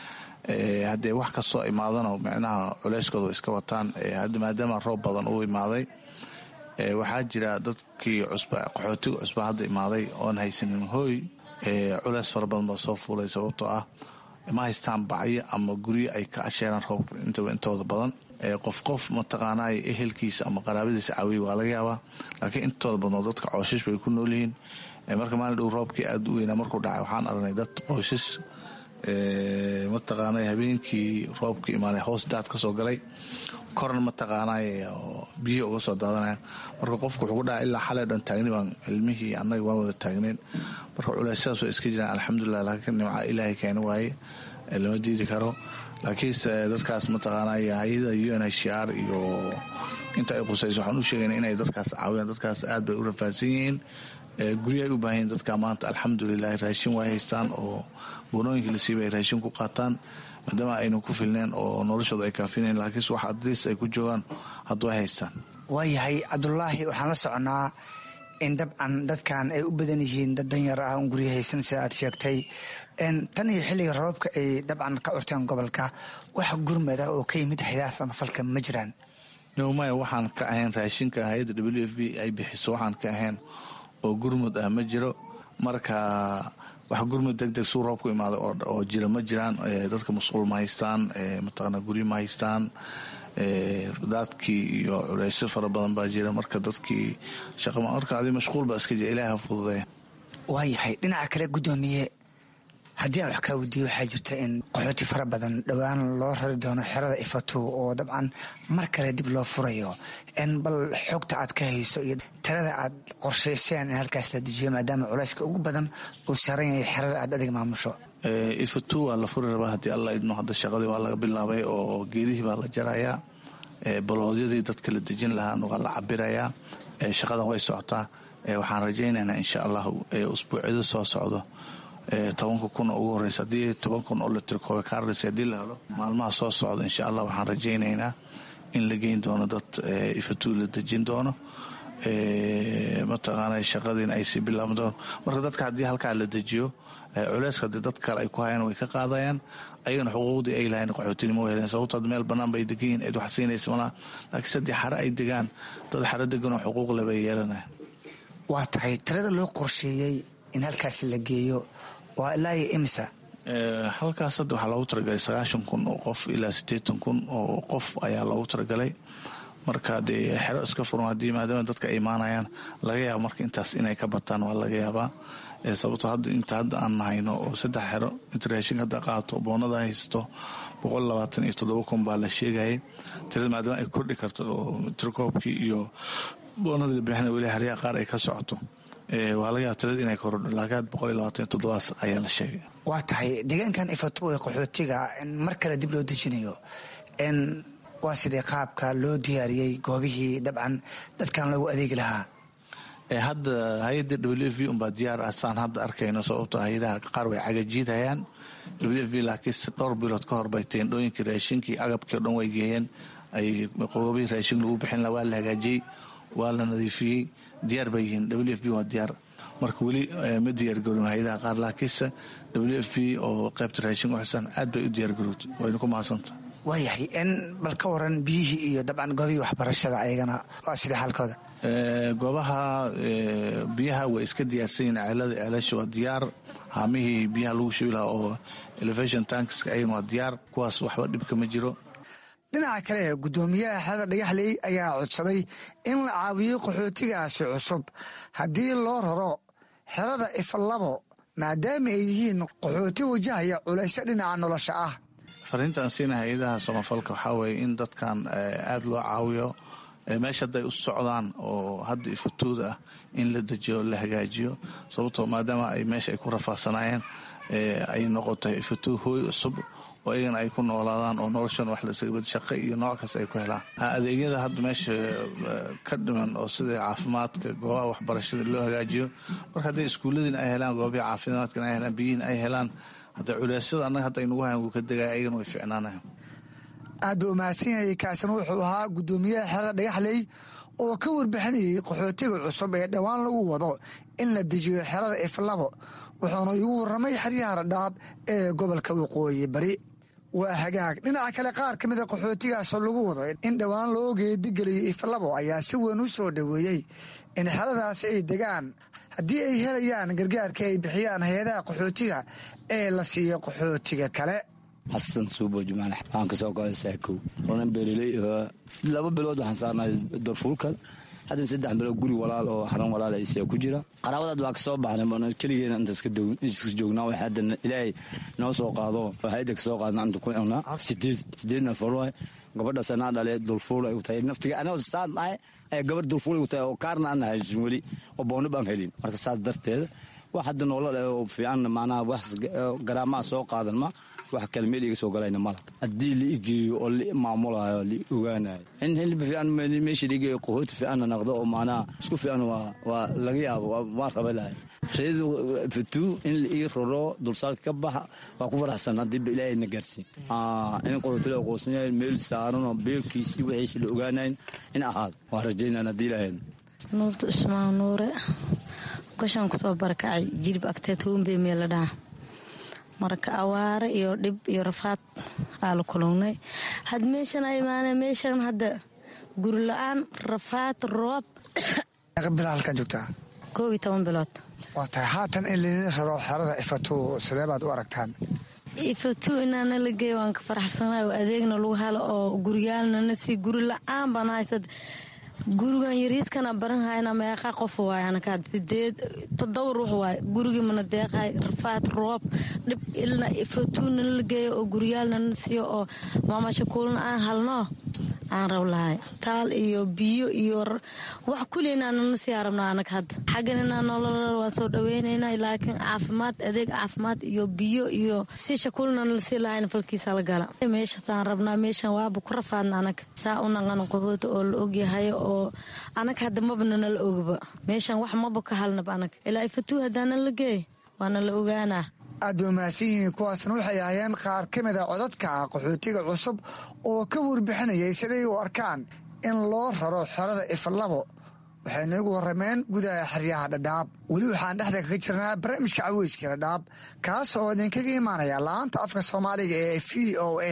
haddee wax kastoo imaadano micnaha culeyskooda iska wataan maadaama roob badan uu imaaday. waxaa jira dadkii qaxootiga cusba hadda imaaday oon haysanin hooy, culeys fara badan baa soo fuulay sababtoo ah ma haystaan bacyo ama guryo ay ka asheeraan roobka intooda badan. qof mataqaanay ehelkiisa ama qaraabadiisa caawiya waa laga yaabaa, laakiin intooda badnoo dadka cooshish bay ku nool yihiin. marka maalin dhow roobkii aada u weynaa markuu dhacay waxaan aragnay dad qoysas mataqaanay habeenkii roobka imaanay hoos daad ka soo galay, korna mataqaanay biyo uga soo daadanayaan. marka qofku wuxuu ku dhaca ilaa xalay dhan taagni baan ilmihii annaga waan wada taagneyn. marka culeysyadaas waa iska jiraan alxamdulilah, laakiin nimca ilaahay keeni waaye lama diidi karo. laakiinse dadkaas mataqaanay hay-ada UNHCR iyo inta ay qusayso waxaan u sheegayna inay dadkaas caawiyaan. dadkaas aad bay u rafaadsan yihiin, guryahay u baahan yihin dadka maanta alxamdulilah. raashin way haystaan oo boonooyinka la siiba ay raashin ku qaataan maadaama aynu ku filneen oo noloshooda ay kaafinayn, laakiinse wax adliis ay ku joogaan hadda way haystaan. waayahay cabdulaahi, waxaan la soconaa in dabcan dadkan ay u badan yihiin dad danyar ah un guryo haysan sida aad sheegtay tan iyo xilliga roobabka ay dabcan ka curteen gobolka wax gurmada oo ka yimid hayadaha samafalka ma jiraan? nowmaya waxaan ka ahayn raashinka hay-adda WFP ay bixiso waxaan ka ahayn oo gurmud ah ma jiro. marka wax gurmud degdeg suu roobku imaada oo jira ma jiraan. dadka masquul ma haystaan, mataqaana guryo ma haystaan, daadkii iyo culeysyo fara badan baa jira. marka dadkii marka adi mashquul baa iska jira, ilaaha fududeeya. waayahay dhinaca kale guddoomiye, haddii aan wax kaa weydiiyo waxaa jirta in qaxooti fara badan dhowaan loo rari doono xerada Ifatu oo dabcan mar kale dib loo furayo. bal xogta aad ka hayso iyo tirada aad qorshayseen in halkaas la dejiyo maadaama culayska ugu badan uu saaran yahay xerada aad adig maamusho. Ifatu waa la furi rabaa haddii alla idmo. hadda shaqadii waa laga bilaabay oo geedihii baa la jarayaa, baloodyadii dadka la dejin lahaana waa la cabirayaa. shaqadan way socotaa. waxaan rajaynaynaa insha allah usbuucyada soo socdo 10,000 ugu horeysa. haddii 10,000 oo la tirkoobe kaardhis haddii la helo maalmaha soo socda insha allah waxaan rajaynaynaa in la geyn doono dad Ifatu la dejin doono. mataqaana shaqadiina ay sii bilaaban doono. marka dadka haddii halkaa la dejiyo culeyska haddii dad kale ay ku hayaan way ka qaadayaan. ayagana xuquuqdii ay lahayn qaxootinimo way heleen. sababto meel bannaan bay degan yihiin cid wax siinaysa malaha. laakiin haddii xare ay degaan dad xare degan oo xuquuq leh bay yeelanayaan. waa tahay tirada loo qorsheeyey in halkaas la geeyo waa ilaa iyo imisa? halkaas hadda waxaa loogu talagalay 90,000 oo qof ilaa 80,000 oo qof ayaa loogu talagalay. marka dee xero iska furan haddii maadaama dadka ay imaanayaan laga yaaba marka intaas inay ka bataan waa laga yaabaa. sababto inta hadda aan nahayno oo 3 xero inta raashin hadda qaato boonada haysato 127,000 baa la sheegayay. tirada maadaama ay kordhi karto oo tirkoobkii iyo boonada la bixina weli xeryaha qaar ay ka socoto waa laga yaaba tirada inay korodho. laakiin 127 ayaa la sheegay. waa tahay deegaankan Ifatu ee qaxootiga mar kale dib loo dejinayo waa sidee qaabka loo diyaariyey goobihii dabcan dadkan lagu adeegi lahaa? hadda hay-adda WFP unbaa diyaar ah saan hadda arkayno. sababto hay-adaha qaar way cagajiidayaan. WFP laakiin dhowr bilood ka hor bay teendhooyinkii raashinkii agabkii o dhan way geeyeen. ay qoobihii raashin lagu bixin lahaa waa la hagaajiyey, waa la nadiifiyey, diyaar bay yihiin. WFP waa diyaar. marka weli ma diyaargaroon hay-adaha qaar, laakiinse WFP oo qaybta raashin u xisan aad bay u diyaargarowtay. wayna ku mahadsanta. waayahay bal ka waran biyihii iyo dabcan goobihii waxbarashada ayagana waa sidee xaalkooda? goobaha biyaha way iska diyaarsan yihiin. ceelasha waa diyaar. haamihii biyaha lagu shubi lahaa oo elevation tankska ayagana waa diyaar. kuwaas waxba dhibka ma jiro. dhinaca kale guddoomiyaha xerada Dhagaxley ayaa codsaday in la caawiyo qaxootigaasi cusub haddii loo raro xerada Ifalabo maadaama ay yihiin qaxooti wajahaya culaysyo dhinaca nolosha ah. fariintaan siina hay-adaha samafalka waxaa weeye in dadkan aad loo caawiyo. meesha hadday u socdaan oo hadda Ifatuuda ah in la dejiyo la hagaajiyo. sababtoo maadaama ay meesha ay ku rafaadsanaayeen ay noqotay Ifatu hooy cusub oo iyagana ay ku noolaadaan oo noloshan wax lasagabad shaqo iyo nooc kasta ay ku helaan. adeegyada hadda meesha ka dhiman oo sida caafimaadka, goobaha waxbarashada loo hagaajiyo. marka hadday iskuulladiina ay helaan, goobihii caafimaadkana ay helaan, biyihiina ay helaan, hadda culeysyada annaga hadda aynugu hayan wuu ka degaya, ayagana way ficnaanayan. aad buu umahadsan yahay. kaasina wuxuu ahaa guddoomiyaha xerada Dhagaxley oo ka warbixinayay qaxootiga cusub ee dhowaan lagu wado in la dejiyo xerada Ifalabo, wuxuuna igu warramay xeryaha Dhadhaab ee gobolka Waqooyi Bari. waa hagaag. dhinaca kale qaar ka mid a qaxootigaasoo lagu wado in dhowaan loo geedigeliyay Ifalabo ayaa si weyn u soo dhoweeyey in xeradaasi ay degaan haddii ay helayaan gargaarka ay bixiyaan hay-adaha qaxootiga ee la siiyo qaxootiga kale. xasan suubo jumaale waxaan kasoo go'ay saakow ronan beeriley 2 bilood waxaan saarnay dorfuulka. hadda 3 bilood guri walaal oo xaran walaal ay ku jira. qaraabadaad waa ka soo baxnay baan kaligeena inta iska joognaa. waxa hadda ilaahay noo soo qaado hay'adda ka soo qaadna inta ku cunaa 8 nafar waay. gabadha sanaa dhale dorfuul ay u tahay naftiga anoo saad ay gabar dorfuul u tahay oo kaarna aan haysan wali oo boona baan helin. marka saas darteed wax hadda nolol oo fiican maana wax garaama soo qaadan ma wax kalmeel iga soo galayna mala. haddii la igeeyo oo la maamulayo la ogaanayo in hilib fiican meesha dhiga qaxooti fiican noqdo oo maana isku fiican waa laga yaabo waa rabalahay. reedu Ifatu in la ii roro dulsaarka ka baxa waa ku faraxsan haddii ilaahay na gaarsiin. in qaxooti la qoosnay meel saaran oo beelkiisi wixii la ogaanayn in ahaad waa rajaynaa haddii ilaahay. nuurta usmaan nuure gashaan kusoo barakacay jilib agteed hoonbey meel la dhaha marka awaare iyo dhib iyo rafaad aa la kulungnay had meeshan a imaanay meeshan hadda guri la-aan rafaad roob bilaa halkan joogtaa 11 bilood waa tahay haatan in laydin raro xerada ifatuu sidee baad u aragtaan ifatuu inaana la geeyo waan ka faraxsanahay oo adeegna lagu helo oo guryaalnana si guri la-aan baan haysad gurigan yariiskana baran hayna meeqa qof waay anaka 7 ruux waay gurigii mana deeqay rafaad roob dhib ilna ifatuuna la geeyo oo guryaalnana siiyo oo maamasha kuulna aan halno aan rab lahay taal iyo biyo iyo wax kulina nana sii arabna anaka hadda xagganina nolol waan soo dhaweynaynaa laakiin caafimaad adeeg caafimaad iyo biyo iyo si shakulna la sii lahayn falkiisa la gala meesha taan rabnaa meeshan waaba ku rafaadna anaka saa u naqan qohood oo la ogyahay oo anaka hadda mabna la ogba meeshan wax maba ka halnaba anaka ilaa ifatuu haddaana la geey waana la ogaanaa aad bay umahadsan yihiin kuwaasna waxay ahaayeen qaar ka mida codadka qaxootiga cusub oo ka warbixinayay siday u arkaan in loo raro xerada ifalabo waxay noogu warrameen gudaha xeryaha dhadhaab weli waxaan dhexda kaga jirnaa barnaamijka caweyska dhadhaab kaas oo idinkaga imaanaya laanta afka soomaaliga ee VOA.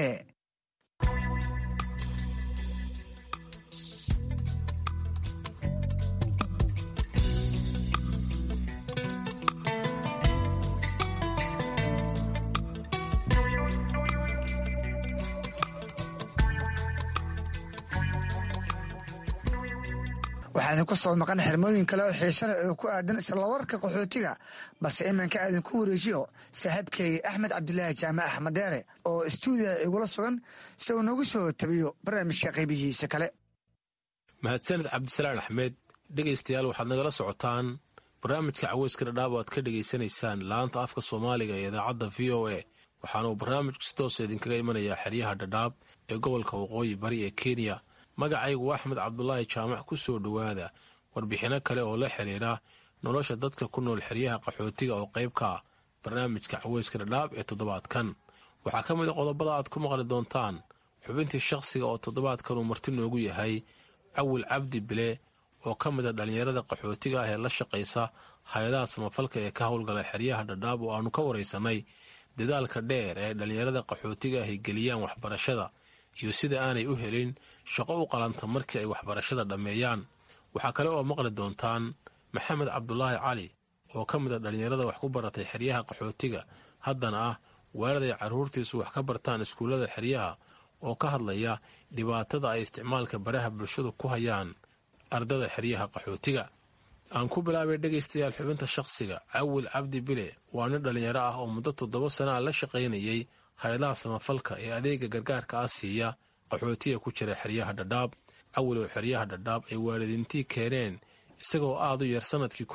waxaa idinku soo maqan xirmooyin kale oo xiisana oo ku aadan isla warka qaxootiga balse iminka aadinku wareejiyo saaxiibkeyga axmed cabdilaahi jaamac axmed deere oo istuudiya igula sugan si uu nagu soo tabiyo barnaamijka qaybihiisa kale. mahadsaned cabdisalaan axmed. dhegaystayaal waxaad nagala socotaan barnaamijka caweyska dhadhaab oo aad ka dhegaysanaysaan laanta afka soomaaliga ee idaacadda VOA waxaana uu barnaamijku si toosa idinkaga imanayaa xeryaha dhadhaab ee gobolka waqooyi bari ee Kenya. magacaygu axmed cabdulaahi jaamac ku soo dhowaada warbixino kale oo la xiriira nolosha dadka ku nool xeryaha qaxootiga oo qayb ka ah barnaamijka caweyska dhadhaab ee toddobaadkan. waxaa ka mid a qodobada aad ku maqli doontaan xubintii shakhsiga oo toddobaadkan uu marti noogu yahay cawil cabdi bile oo ka mid a dhallinyarada qaxootiga ah ee la shaqaysa hay-adaha samafalka ee ka howlgala xeryaha dhadhaab oo aanu ka waraysanay dadaalka dheer ee dhallinyarada qaxootiga ah ay geliyaan waxbarashada iyo sida aanay u helin shaqo u qalanta markii ay waxbarashada dhammeeyaan. waxaa kale oo maqli doontaan maxamed cabdulaahi cali oo ka mid a dhallinyarada wax ku baratay xeryaha qaxootiga haddana ah waaliday carruurtiisu wax ka bartaan iskuullada xeryaha oo ka hadlaya dhibaatada ay isticmaalka baraha bulshadu ku hayaan ardada xeryaha qaxootiga. aan ku bilaabay dhegaystayaal xubinta shakhsiga. cawil cabdi bile waa nin dhallinyaro ah oo muddo 7 sana la shaqaynayay hay-adaha samafalka ee adeega gargaarka ah siiya qaxootiga ku jira xeryaha dhadhaab. cawil oo xeryaha dhadhaab ay waalidiintii keeneen isagoo aad u yar sannadkii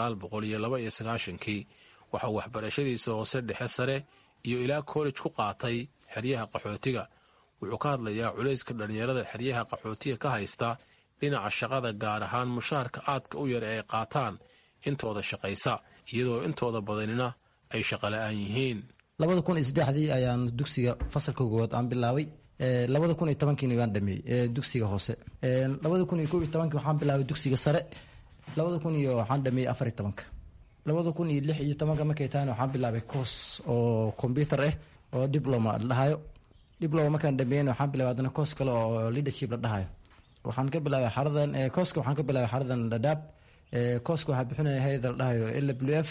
1992 waxauu waxbarashadiisa hoose dhexe sare iyo ilaa koolej ku qaatay xeryaha qaxootiga. wuxuu ka hadlayaa culayska dhallinyarada xeryaha qaxootiga ka haysta dhinaca shaqada gaar ahaan mushaharka aadka u yar ee ay qaataan intooda shaqaysa iyadoo intooda badanina ay shaqola'aan yihiin. 2003 ayaan dugsiga fasalka koowaad aan bilaabay 2010 waan dhameeyay dugsiga hoose 2011 waxaan bilaabay dugsiga sare 2000 waxaan dhameeyay 14 2016 markay tahay waxaan bilaabay course oo computer ah oo diploma la dhahayo. diploma markaan dhameeyay waxaan bilaabay adana course kale oo leadership la dhahayo. waxaan ka bilaabay xaradan course-ka waxaan ka bilaabay xaradan dhadhaab. course-ka waxaa bixinaya hay'adda la dhahayo LWF.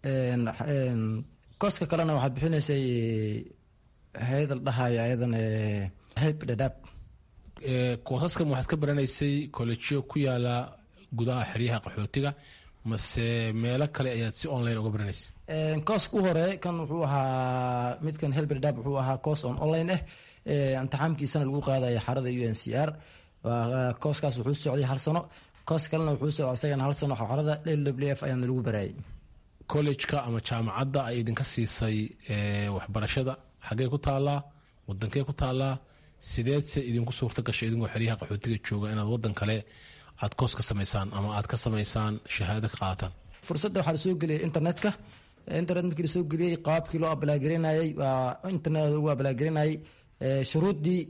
kooska kalena waxaad bixinaysay hay-ada la dhahayo ayadan help dhadhaab. koosaskan waxaad ka baranaysay kollejiyo ku yaala gudaha xeryaha qaxootiga mase meelo kale ayaad si online uga baranaysay? kooska u hore kan wuxuu ahaa midkan help dhadhaab wuxuu ahaa course on online ah imtixaamkiisana lagu qaadaya xarada UNHCR. kooskaas wuxuu socday 1 sano. koos kalena wuxuu socday asagana 1 sano xarada LWF ayaana lagu barayay. collejka ama jaamacadda ay idinka siisay waxbarashada xaggee ku taallaa, wadankee ku taallaa, sideedse idinku suurta gashay idinkoo xeryaha qaxootiga jooga inaad wadan kale aad koos ka samaysaan ama aad ka samaysaan shahaado ka qaataan? fursadda waxaa lasoo geliyay internet markii lasoo geliyey qaabkii loo ablaagelinayay waa internet lagu ablaagelinayay shuruuddii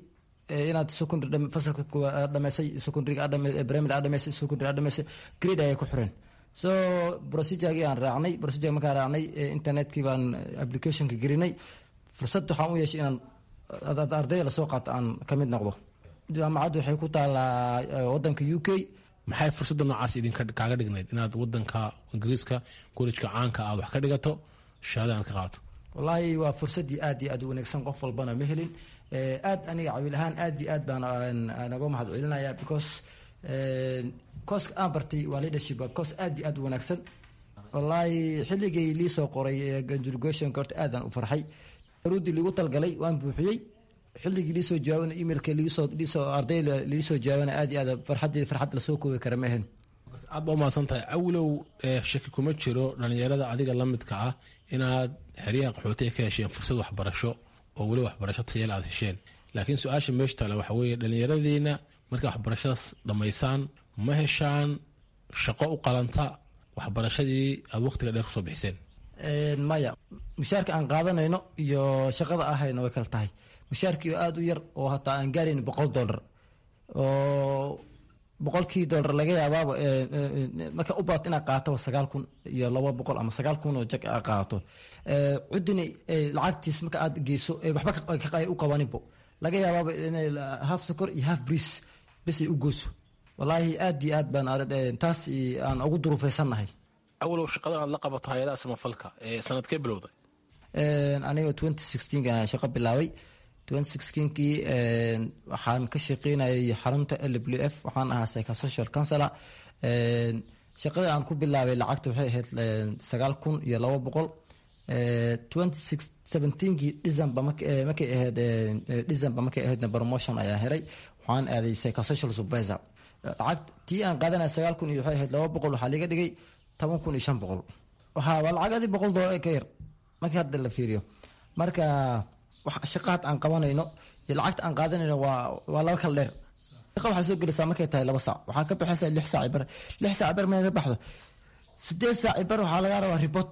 inaad secondary fasalka dhameysay secondary primary dhameysay secondary dhameysay grade ayay ku xireen so procedure-gii aan raacnay procedure markaan raacnay internetkii baan applicationka gelinay fursad waxaan u yeeshay inaan ardayda lasoo qaato aan ka mid noqdo jaamacaddu waxay ku taalaa wadanka UK. maxay fursadda noocaas idinka kaaga dhignayd inaad wadanka ingiriiska college-ka caanka aad wax ka dhigato shahaada aad ka qaato? wallaahi waa fursaddii aad iyo aad u wanaagsan, qof walbana ma helin. aad aniga cawiil ahaan aad iyo aad baan naga mahad celinaya because kooska aan bartay waa leadership waa koos aad iyo aad u wanaagsan. wallaahi xilligay lii soo qoray graduationka horta aadaan u farxay. ruudii liigu talgalay waan buuxiyey. xilligii lii soo jawaabana emailka liisoo ardayda liisoo jawaabana aad iyo aad farxaddeeda farxad lasoo koobi kara ma ahayn. aad baa umahadsan tahay cawilow. shaki kuma jiro dhalinyarada adiga la midka ah inaad xeryaha qaxootiga ka hesheen fursad waxbarasho oo weli waxbarasho tayal aad hesheen, laakiin su-aasha meesha taale waxa weeye dhallinyaradiina markaa waxbarashadaas dhammaysaan ma heshaan shaqo u qalanta waxbarashadii aad waqtiga dheer kusoo bixiseen? maya, mushaarka aan qaadanayno iyo shaqada ahayna way kala tahay. mushaarkii aada u yar oo hataa aan gaarayn $100 oo $100 laga yaabaaba marka u baato inaad qaato 9,200 ama 9,000 oo jag aad qaato. cudini lacagtiis marka aad geyso waxba u qabaninbo laga yaabaaba inay half sokor iyo half breeze bas ay u gooso. wallaahi aad iyo aad baan taas aan ugu duruufaysannahay. awalow shaqadan aad la qabato hay-adaha samafalka sanadkee bilowday? aniga 2016 shaqo bilaabay. 2016kii waxaan ka shaqeynayay xarunta LWF, waxaan ahaa psychosocial counselor. shaqada aan ku bilaabay lacagta waxay ahayd 9,200. 2017kii December markay ahaydna promotion ayaa helay, waxaan aaday psychosocial supervisor. lacagtii aan qaadanaya 9,000 iyo waxay ahayd 200, waxaa liga dhigay 10,500. waa lacag $100 ka yar markii hadda la fiiriyo. marka shaqaad aan qabanayno iyo lacagta aan qaadanayno waa laba kala dheer. shaqa waxaa soo gelaysaa markay tahay 2 saac, waxaa ka baxaysaa 6 saac bar. 6 saac bar markay ka baxdo 8 saac bar waxaa laga rabaa report.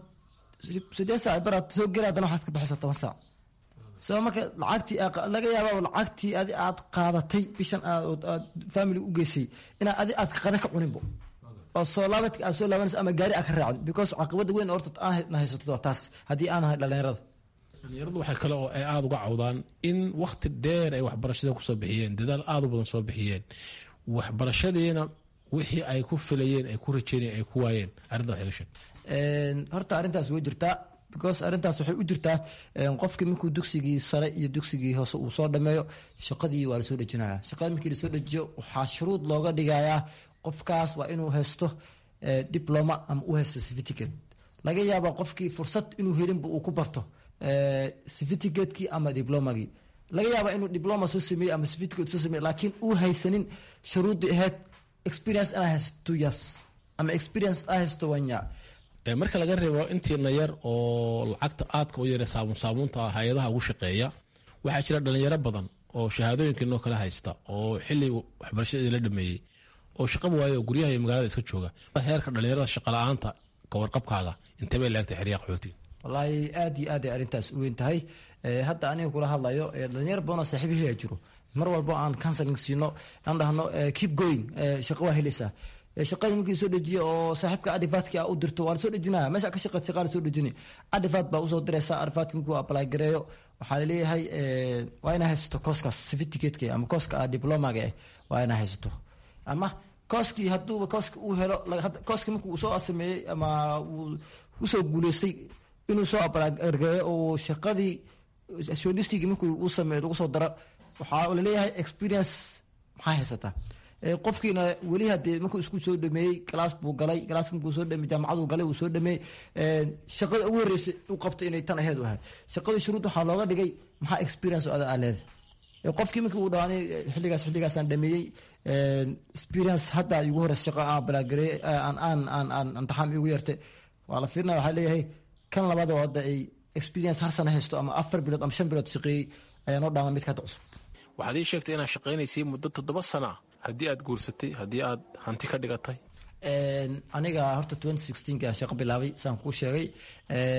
8 saac bar aad soo gelay haddana waxaad ka baxaysaa 10 saac. soo marka lacagtii laga yaabaa lacagtii aad qaadatay bishan aad family u geysay inaad aad qada ka cuninbo oo soo laabadka aad soo laabanaysa ama gaari aad ka raacdo because caqabada weyn horta aan haysato taas haddii aan ahay dhalinyarada. dhalinyaradu waxay kale oo ay aada uga cawdaan in wakhti dheer ay waxbarashada kusoo bixiyeen, dadaal aada u badan soo bixiyeen, waxbarashadiina wixii ay ku filayeen ay ku rajeynayeen ay ku waayeen. arrinta waxay ka sheeg horta arrintaas way jirtaa because arrintaas waxay u jirtaa qofkii markuu dugsigii sare iyo dugsigii hoose uu soo dhameeyo shaqadii waa lasoo dhejinaya. shaqada markii lasoo dhejiyo waxaa shuruud looga dhigayaa qofkaas waa inuu haysto diploma ama u haysto certificate. laga yaaba qofkii fursad inuu helinba uu ku barto certificate-kii ama diplomagii. laga yaaba inuu diploma soo sameeyey ama certificate soo sameeyey laakiin uu haysanin shuruuddii ahayd experience inaa haysto 2 years ama experience aa haysto 1 year. marka laga reebo intiina yar oo lacagta aadka u yara saabuunta hay-adaha ugu shaqeeya, waxaa jira dhalinyaro badan oo shahaadooyinkiinoo kale haysta oo xilli waxbarashadii la dhameeyey oo shaqaba waayo oo guryaha iyo magaalada iska jooga. heerka dhalinyarada shaqa la-aanta ka warqabkaaga intee bay laagtay xeryaha qaxootiga? wallaahi aad iyo aad ay arrintaas u weyn tahay. hadda aniga kula hadlayo dhalinyaro badan oo saaxiibahii jiro, mar walbo aan counseling siino aan dhahno keep going, shaqo waa helaysaa. shaqadii markii soo dejiyo oo saaxiibka adifaadkii u dirto waa lasoo dhejinaya. meesha ka shaqeed shaqaa lasoo dhejini, adifaad baa usoo diraysaa. adifaadka markuu apply gareeyo waxaa laleeyahay waa inaa haysato kooskaas certificate-ka ama kooska diplomaga waa inaa haysato. ama kooskii hadduuba kooska uu helo kooska markii uu soo sameeyey ama uu usoo guuleystay inuu soo apply gareeyo oo shaqadii shortlistigii markii uu sameeyo lagu soo daro waxaa laleeyahay experience maxaa haysataa. qofkiina weli hadee markuu isku soo dhameeyey class buu galay, class markuu soo dhameeyey jaamacaduu galay uu soo dhameeyey shaqada ugu horreysay u qabtay inay tan aheyd u ahayd. shaqadii shuruud waxaa looga dhigay maxaa experience oo aad leedahay. qofkii markii uu dhawaanay xilligaasaan dhameeyey experience hadda igu horreysay shaqo aan balaagarey aan imtixaan igu yartay waa la fiirinaya. waxaa leeyahay kan labaad oo hadda ay experience har sana haysto ama 4 bilood ama 5 bilood shaqeeyey ayaa noo dhaama midka hadda cusub. waxaad ii sheegtay inaad shaqaynaysay muddo 7 sana haddii aad guursatay, haddii aad hanti ka dhigatay? aniga horta 2016 shaqo bilaabay saan kuu sheegay.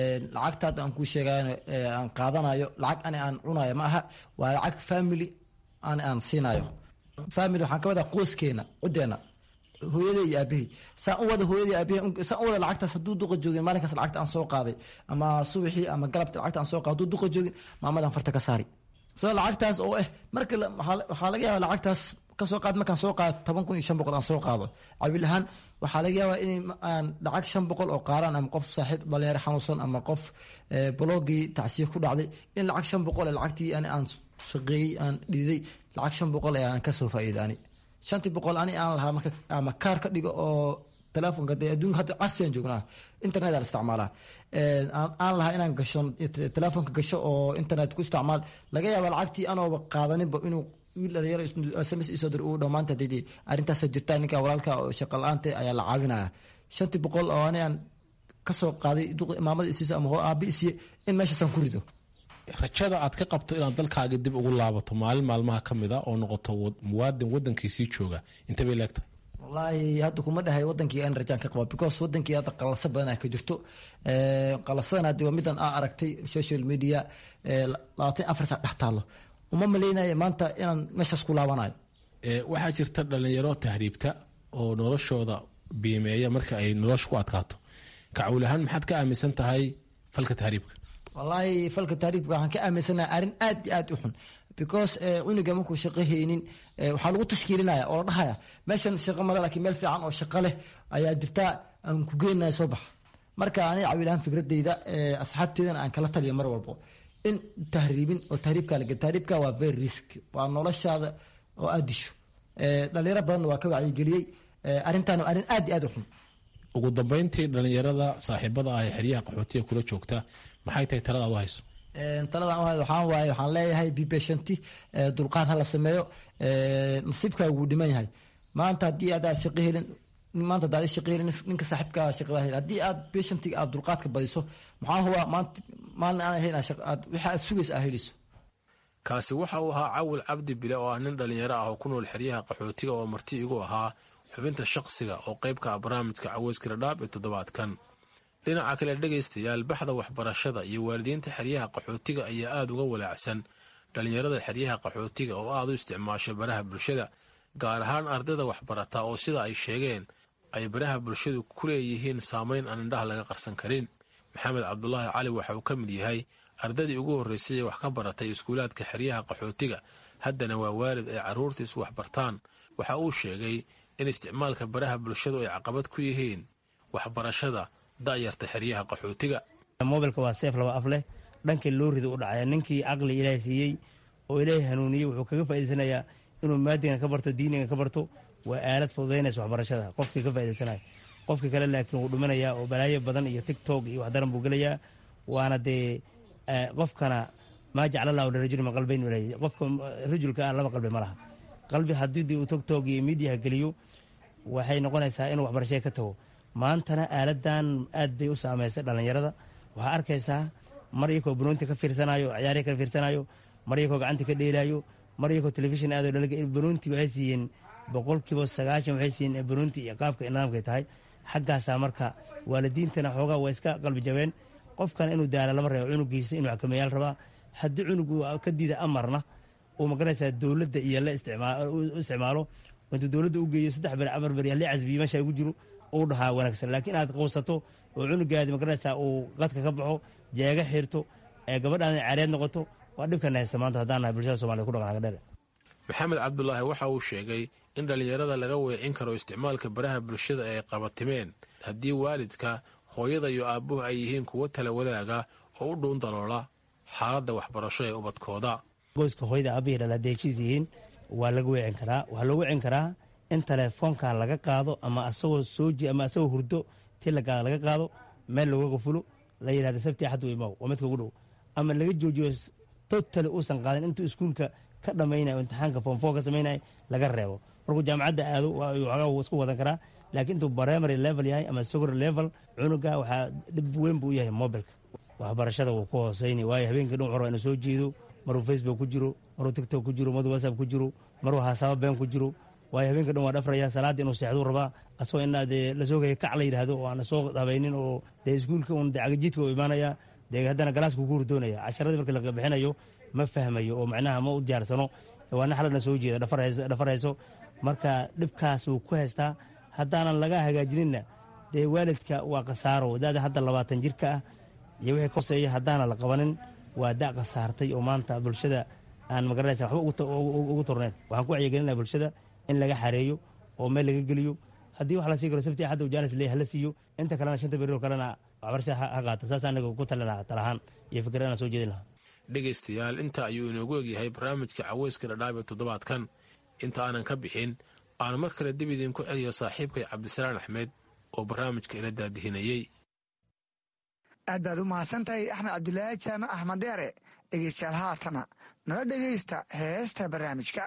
lacagta hadda aan kuu sheegayo aan qaadanayo lacag ani aan cunayo ma aha, waa lacag family aan siinayo family waxaan ka wadaa qoyskeena cideena hooyaday iyo aabahey saan u wada hooyaday aabahey saan u wada lacagtaas hadduu duqa joogin maalinkaas lacagta aan soo qaaday ama subaxii ama galabta lacagta aan soo qaaday hadduu duqa joogin maamadan farta ka saari soo lacagtaas oo marka waxaa laga yaabaa lacagtaas kasoo qaad markaan soo qaado 10,500 aan soo qaado cabil ahaan waxaa laga yaabaa in aan lacag 500 oo qaaraan ama qof saaxiib dhalinyaro xanuunsan ama qof blogii tacsiyo ku dhacday in lacag 500 lacagtii aan shaqeeyey aan dhiday lacag 500 aan ka soo faa'iidaani 500 ani aan lahaa marka ama kaar ka dhigo oo telefoonka adduunka hadda casriyan joognaa internet aan isticmaalaa aan lahaa inaan gasho telefoonka gasho oo internet ku isticmaal laga yaabaa lacagtii anooba qaadaninba inuu wiil dhalinyaro sms isoo dir uu dhammaanta dadii arrintaas jirtaa ninka walaalka oo shaqo la-aanta ayaa la caawinaya 500 oo ani aan kasoo qaaday maamada isiisa ama aabi isiye in meeshaasaan ku rido rajada aad ka qabto inaad dalkaaga dib ugu laabato maalmaha ka mid a oo noqoto muwaadin wadankiisii jooga intee bay leegtahay wallaahi hadda kuma dhahay wadankii aan rajaan ka qaba because wadankii hadda qalasa badan ay ka jirto qalasadan hadda waa midan aa aragtay social media 24 saac dhex taalo uma maleynayo maanta inaan meeshaas ku laabanayo waxaa jirta dhalinyaro tahriibta oo noloshooda biimeeya marka ay nolosha ku adkaato kacawl ahaan maxaad ka aaminsan tahay falka tahriibka wallaahi falka tahriibka waxaan ka aaminsanahay arrin aad iyo aad u xun because cunuga markuu shaqo haynin waxaa lagu tashkiilinaya oo la dhahaya meeshan shaqo male laakiin meel fiican oo shaqo leh ayaa jirta aan ku geenaya soo baxa marka aniga cawilahaan fikradeyda asxaabteedana aan kala taliyo mar walbo in tahriibin oo tahriibka waa very risk waa noloshaada oo aad disho dhalinyaro badanna waa ka wacyigeliyey arrintaan waa arrin aad iyo aad u xun ugu dambeyntii dhalinyarada saaxiibada ah ee xeryaha qaxootiga kula joogta maxay tahay talada aad u hayso talada waxaan leeyahay be patient dulqaad hala sameeyo nasiibkaa wuu dhiman yahay maanta haddii aad shaqo helin maanta hadaad shaqo helin ninka saaxiibka shaqada hel haddii aad patientiga aad dulqaadka badiso maxaa huwa maanta maalin aan ahayn waxa aad sugaysa aad helayso kaasi waxa uu ahaa cawil cabdi bile oo ah nin dhalinyaro ah oo ku nool xeryaha qaxootiga oo marti igu ahaa xubinta shaqsiga oo qaybka ah barnaamijka caweyska dhadhaab ee toddobaadkan dhinaca kale dhegaystayaal baxda waxbarashada iyo waalidiinta xeryaha qaxootiga ayaa aad uga walaacsan dhalinyarada xeryaha qaxootiga oo aad u isticmaasha baraha bulshada gaar ahaan ardayda waxbarata oo sida ay sheegeen ay baraha bulshadu ku leeyihiin saamayn aan indhaha laga qarsan karin maxamed cabdulaahi cali waxa uu ka mid yahay ardaydii ugu horraysay ee wax ka baratay iskuulaadka xeryaha qaxootiga haddana waa waalid ay carruurtiisu waxbartaan waxa uu sheegay in isticmaalka baraha bulshadu ay caqabad ku yihiin waxbarashada da'yarta xeryaha qaxootiga mobilka waa seef laba af leh dhankii loo rido u dhacaya ninkii caqli ilaahay siiyey oo ilaahay hanuuniyey wuxuu kaga faa'idaysanayaa inuu maadigan ka barto diinigan ka barto waa aalad fududaynaysa waxbarashada qofkii ka faa'iidaysanaya qofkii kale laakiin wuu dhumanayaa oo balaayo badan iyo tiktok iyo wax daran buu gelayaa waana dee qofkana maa jecla allahu lirajuli min qalbayn walay qofka rajulka ah laba qalbi ma laha qalbi haddii uu tiktok iyo miidiyaha geliyo waxay noqonaysaa inuu waxbarashada ka tago maantana aaladan aad bay u saamaysay dhallinyarada waxaa arkaysaa mar iyakoo banoonti ka fiirsanayo ciyaarya kala fiirsanayo mar iyakoo gacanta ka dheelaayo mar iyakoo telefishin aado banoonti waxay siiyeen 90% waxay siiyeen banoonti iyo qaabka nidaamkay tahay xaggaasaa marka waalidiintana xoogaa waa iska qalbi jabeen qofkana inuu daala lama reebo cunugiisa inuu xakameeyaal rabaa haddii cunugu ka diida amarna uu magaranaysaa dowladda iyo la isticmaalo intuu dowladda u geeyo 3 beri 4 beri halii casbiyi meesha ugu jiro uu dhahaa wanaagsan laakiin aad qowsato oo cunugaadi magaranaysaa uu qadka ka baxo jeega xirto gabadhaada caareed noqoto waa dhibkana haysta maanta haddaan nahay bulshada soomaalida ku dhaqan hagadheer maxamed cabdulaahi waxa uu sheegay in dhallinyarada laga weecin karo isticmaalka baraha bulshada ay qabatimeen haddii waalidka hooyada iyo aabbuhu ay yihiin kuwo tala wadaaga oo u dhuun daloola xaaladda waxbarasho ee ubadkooda qoyska hooyada aabbihi dhal hadday heshiis yihiin waa laga weecin karaa waxaa loo weecin karaa in telefoonka laga qaado ama asagoo sooji ama asagoo hurdo ti laga qaado meel looga fulo la yidhahda sabti axad u imaw waa midka ugu dhow ama laga joojiyo totally uusan qaadin intuu iskuulka ka dhammaynayo imtixaanka form 4 ka samaynayo laga reebo markuu jaamacadda aado waxoogaa wuu isku wadan karaa laakiin intuu primary level yahay ama secondary level cunuga waxaa dhib weyn buu u yahay mobilka waxbarashada wuu ku hoosayni waayo habeenkii dhan wuxuu inuu soo jeedo maruu facebook ku jiro maruu tiktok ku jiro maruu whatsapp ku jiro maruu hasaabo been ku jiro waayo habeenka dhan waa dhafraya salaadda inuu seexduu rabaa asagoo inaa dee lasoo gaya kac la yidhaahdo oo aan soo habaynin oo dee iskuulka un dee cagajiidka u imaanaya dee haddana galaaska ku hurdoonaya casharadii markii laga bixinayo ma fahmayo oo macnaha ma u diyaarsano waana xalana soo jeeda dhafar hayso marka dhibkaas wuu ku haystaa haddaanan laga hagaajininna dee waalidka waa khasaaro daada hadda 20 jirka ah iyo wixii ka hooseeya haddaanan la qabanin waa da' khasaartay oo maanta bulshada aan magaranaysa waxba ugu torneen waxaan ku wacyigelinaa bulshada in laga xareeyo oo meel laga geliyo haddii wax la sii karo sabti axadda ujaanis leeyahay hala siiyo inta kalena 5 beri oo kalena waxbarasha ha qaata saas anaga ku talinaha talahaan iyo fikradana soo jeedin lahaa dhegaystayaal inta ayuu inoogu egyahay barnaamijka caweyska dhadhaab ee toddobaadkan inta aanan ka bixin aan mar kale dib idinku celiyo saaxiibkay cabdisalaan axmed oo barnaamijka ila daadihinayey aad baad u mahadsantahay axmed cabdulaahi jaamac axmed deere dhegeystayaal haatana nala dhegaysta heesta barnaamijka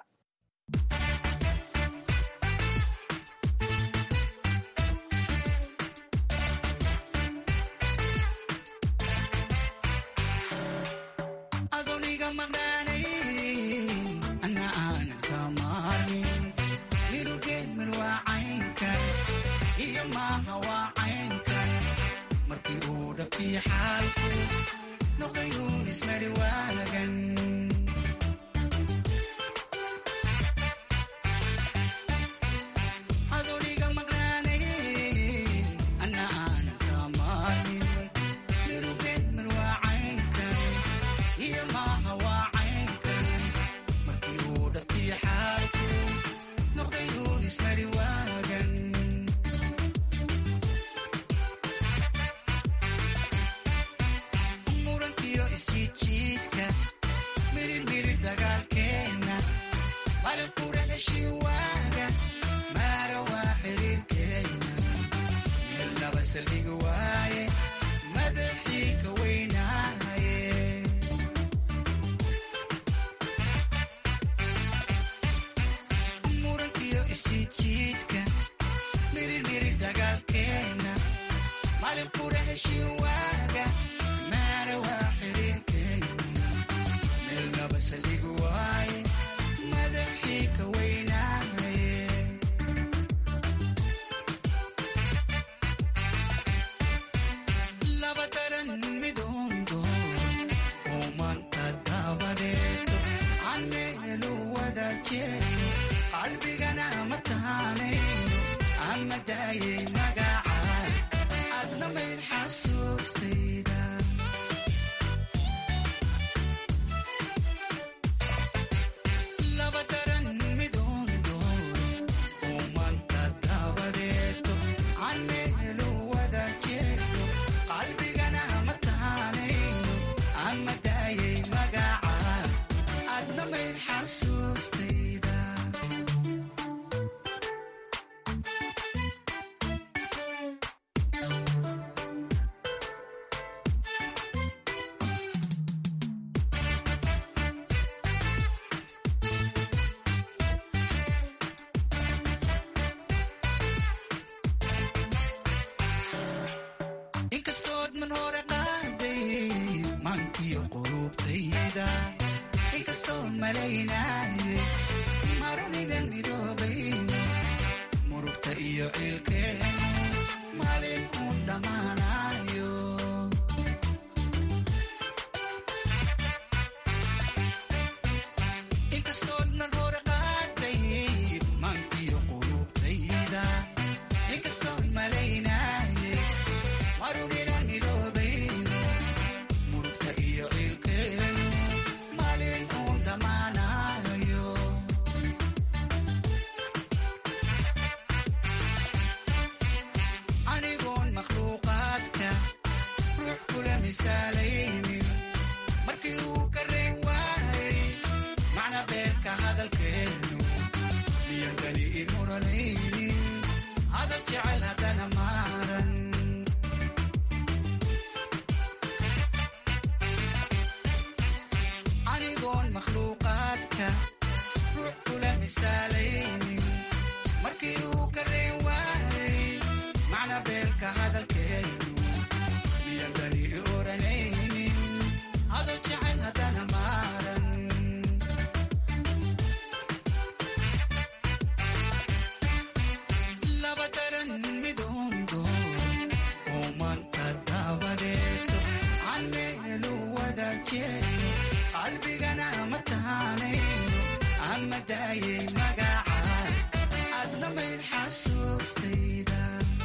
amadayay magacaan adna mayn xasuustayda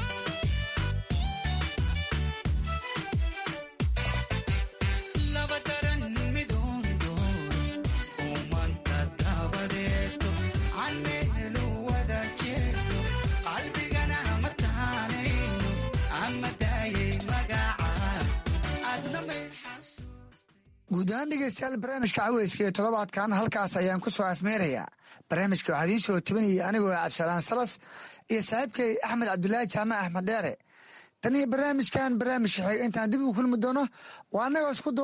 laba daran midoon doon umanta dabadeeto canmeelu wada jeedo qalbigana mataanayno amadayay magacaan adna mayn guud ahaan dhegeystayaal barnaamijka caweyska ee toddobaadkan halkaas ayaan ku soo afmeerayaa barnaamijka waxaa idiin soo tabinayay anigoo cabdisalaan salas iyo saaxiibkay axmed cabdulaahi jaamac axmed dheere tan iyo barnaamijkan barnaamij xig intaan dib ugu kulmi doono waa annagoo isku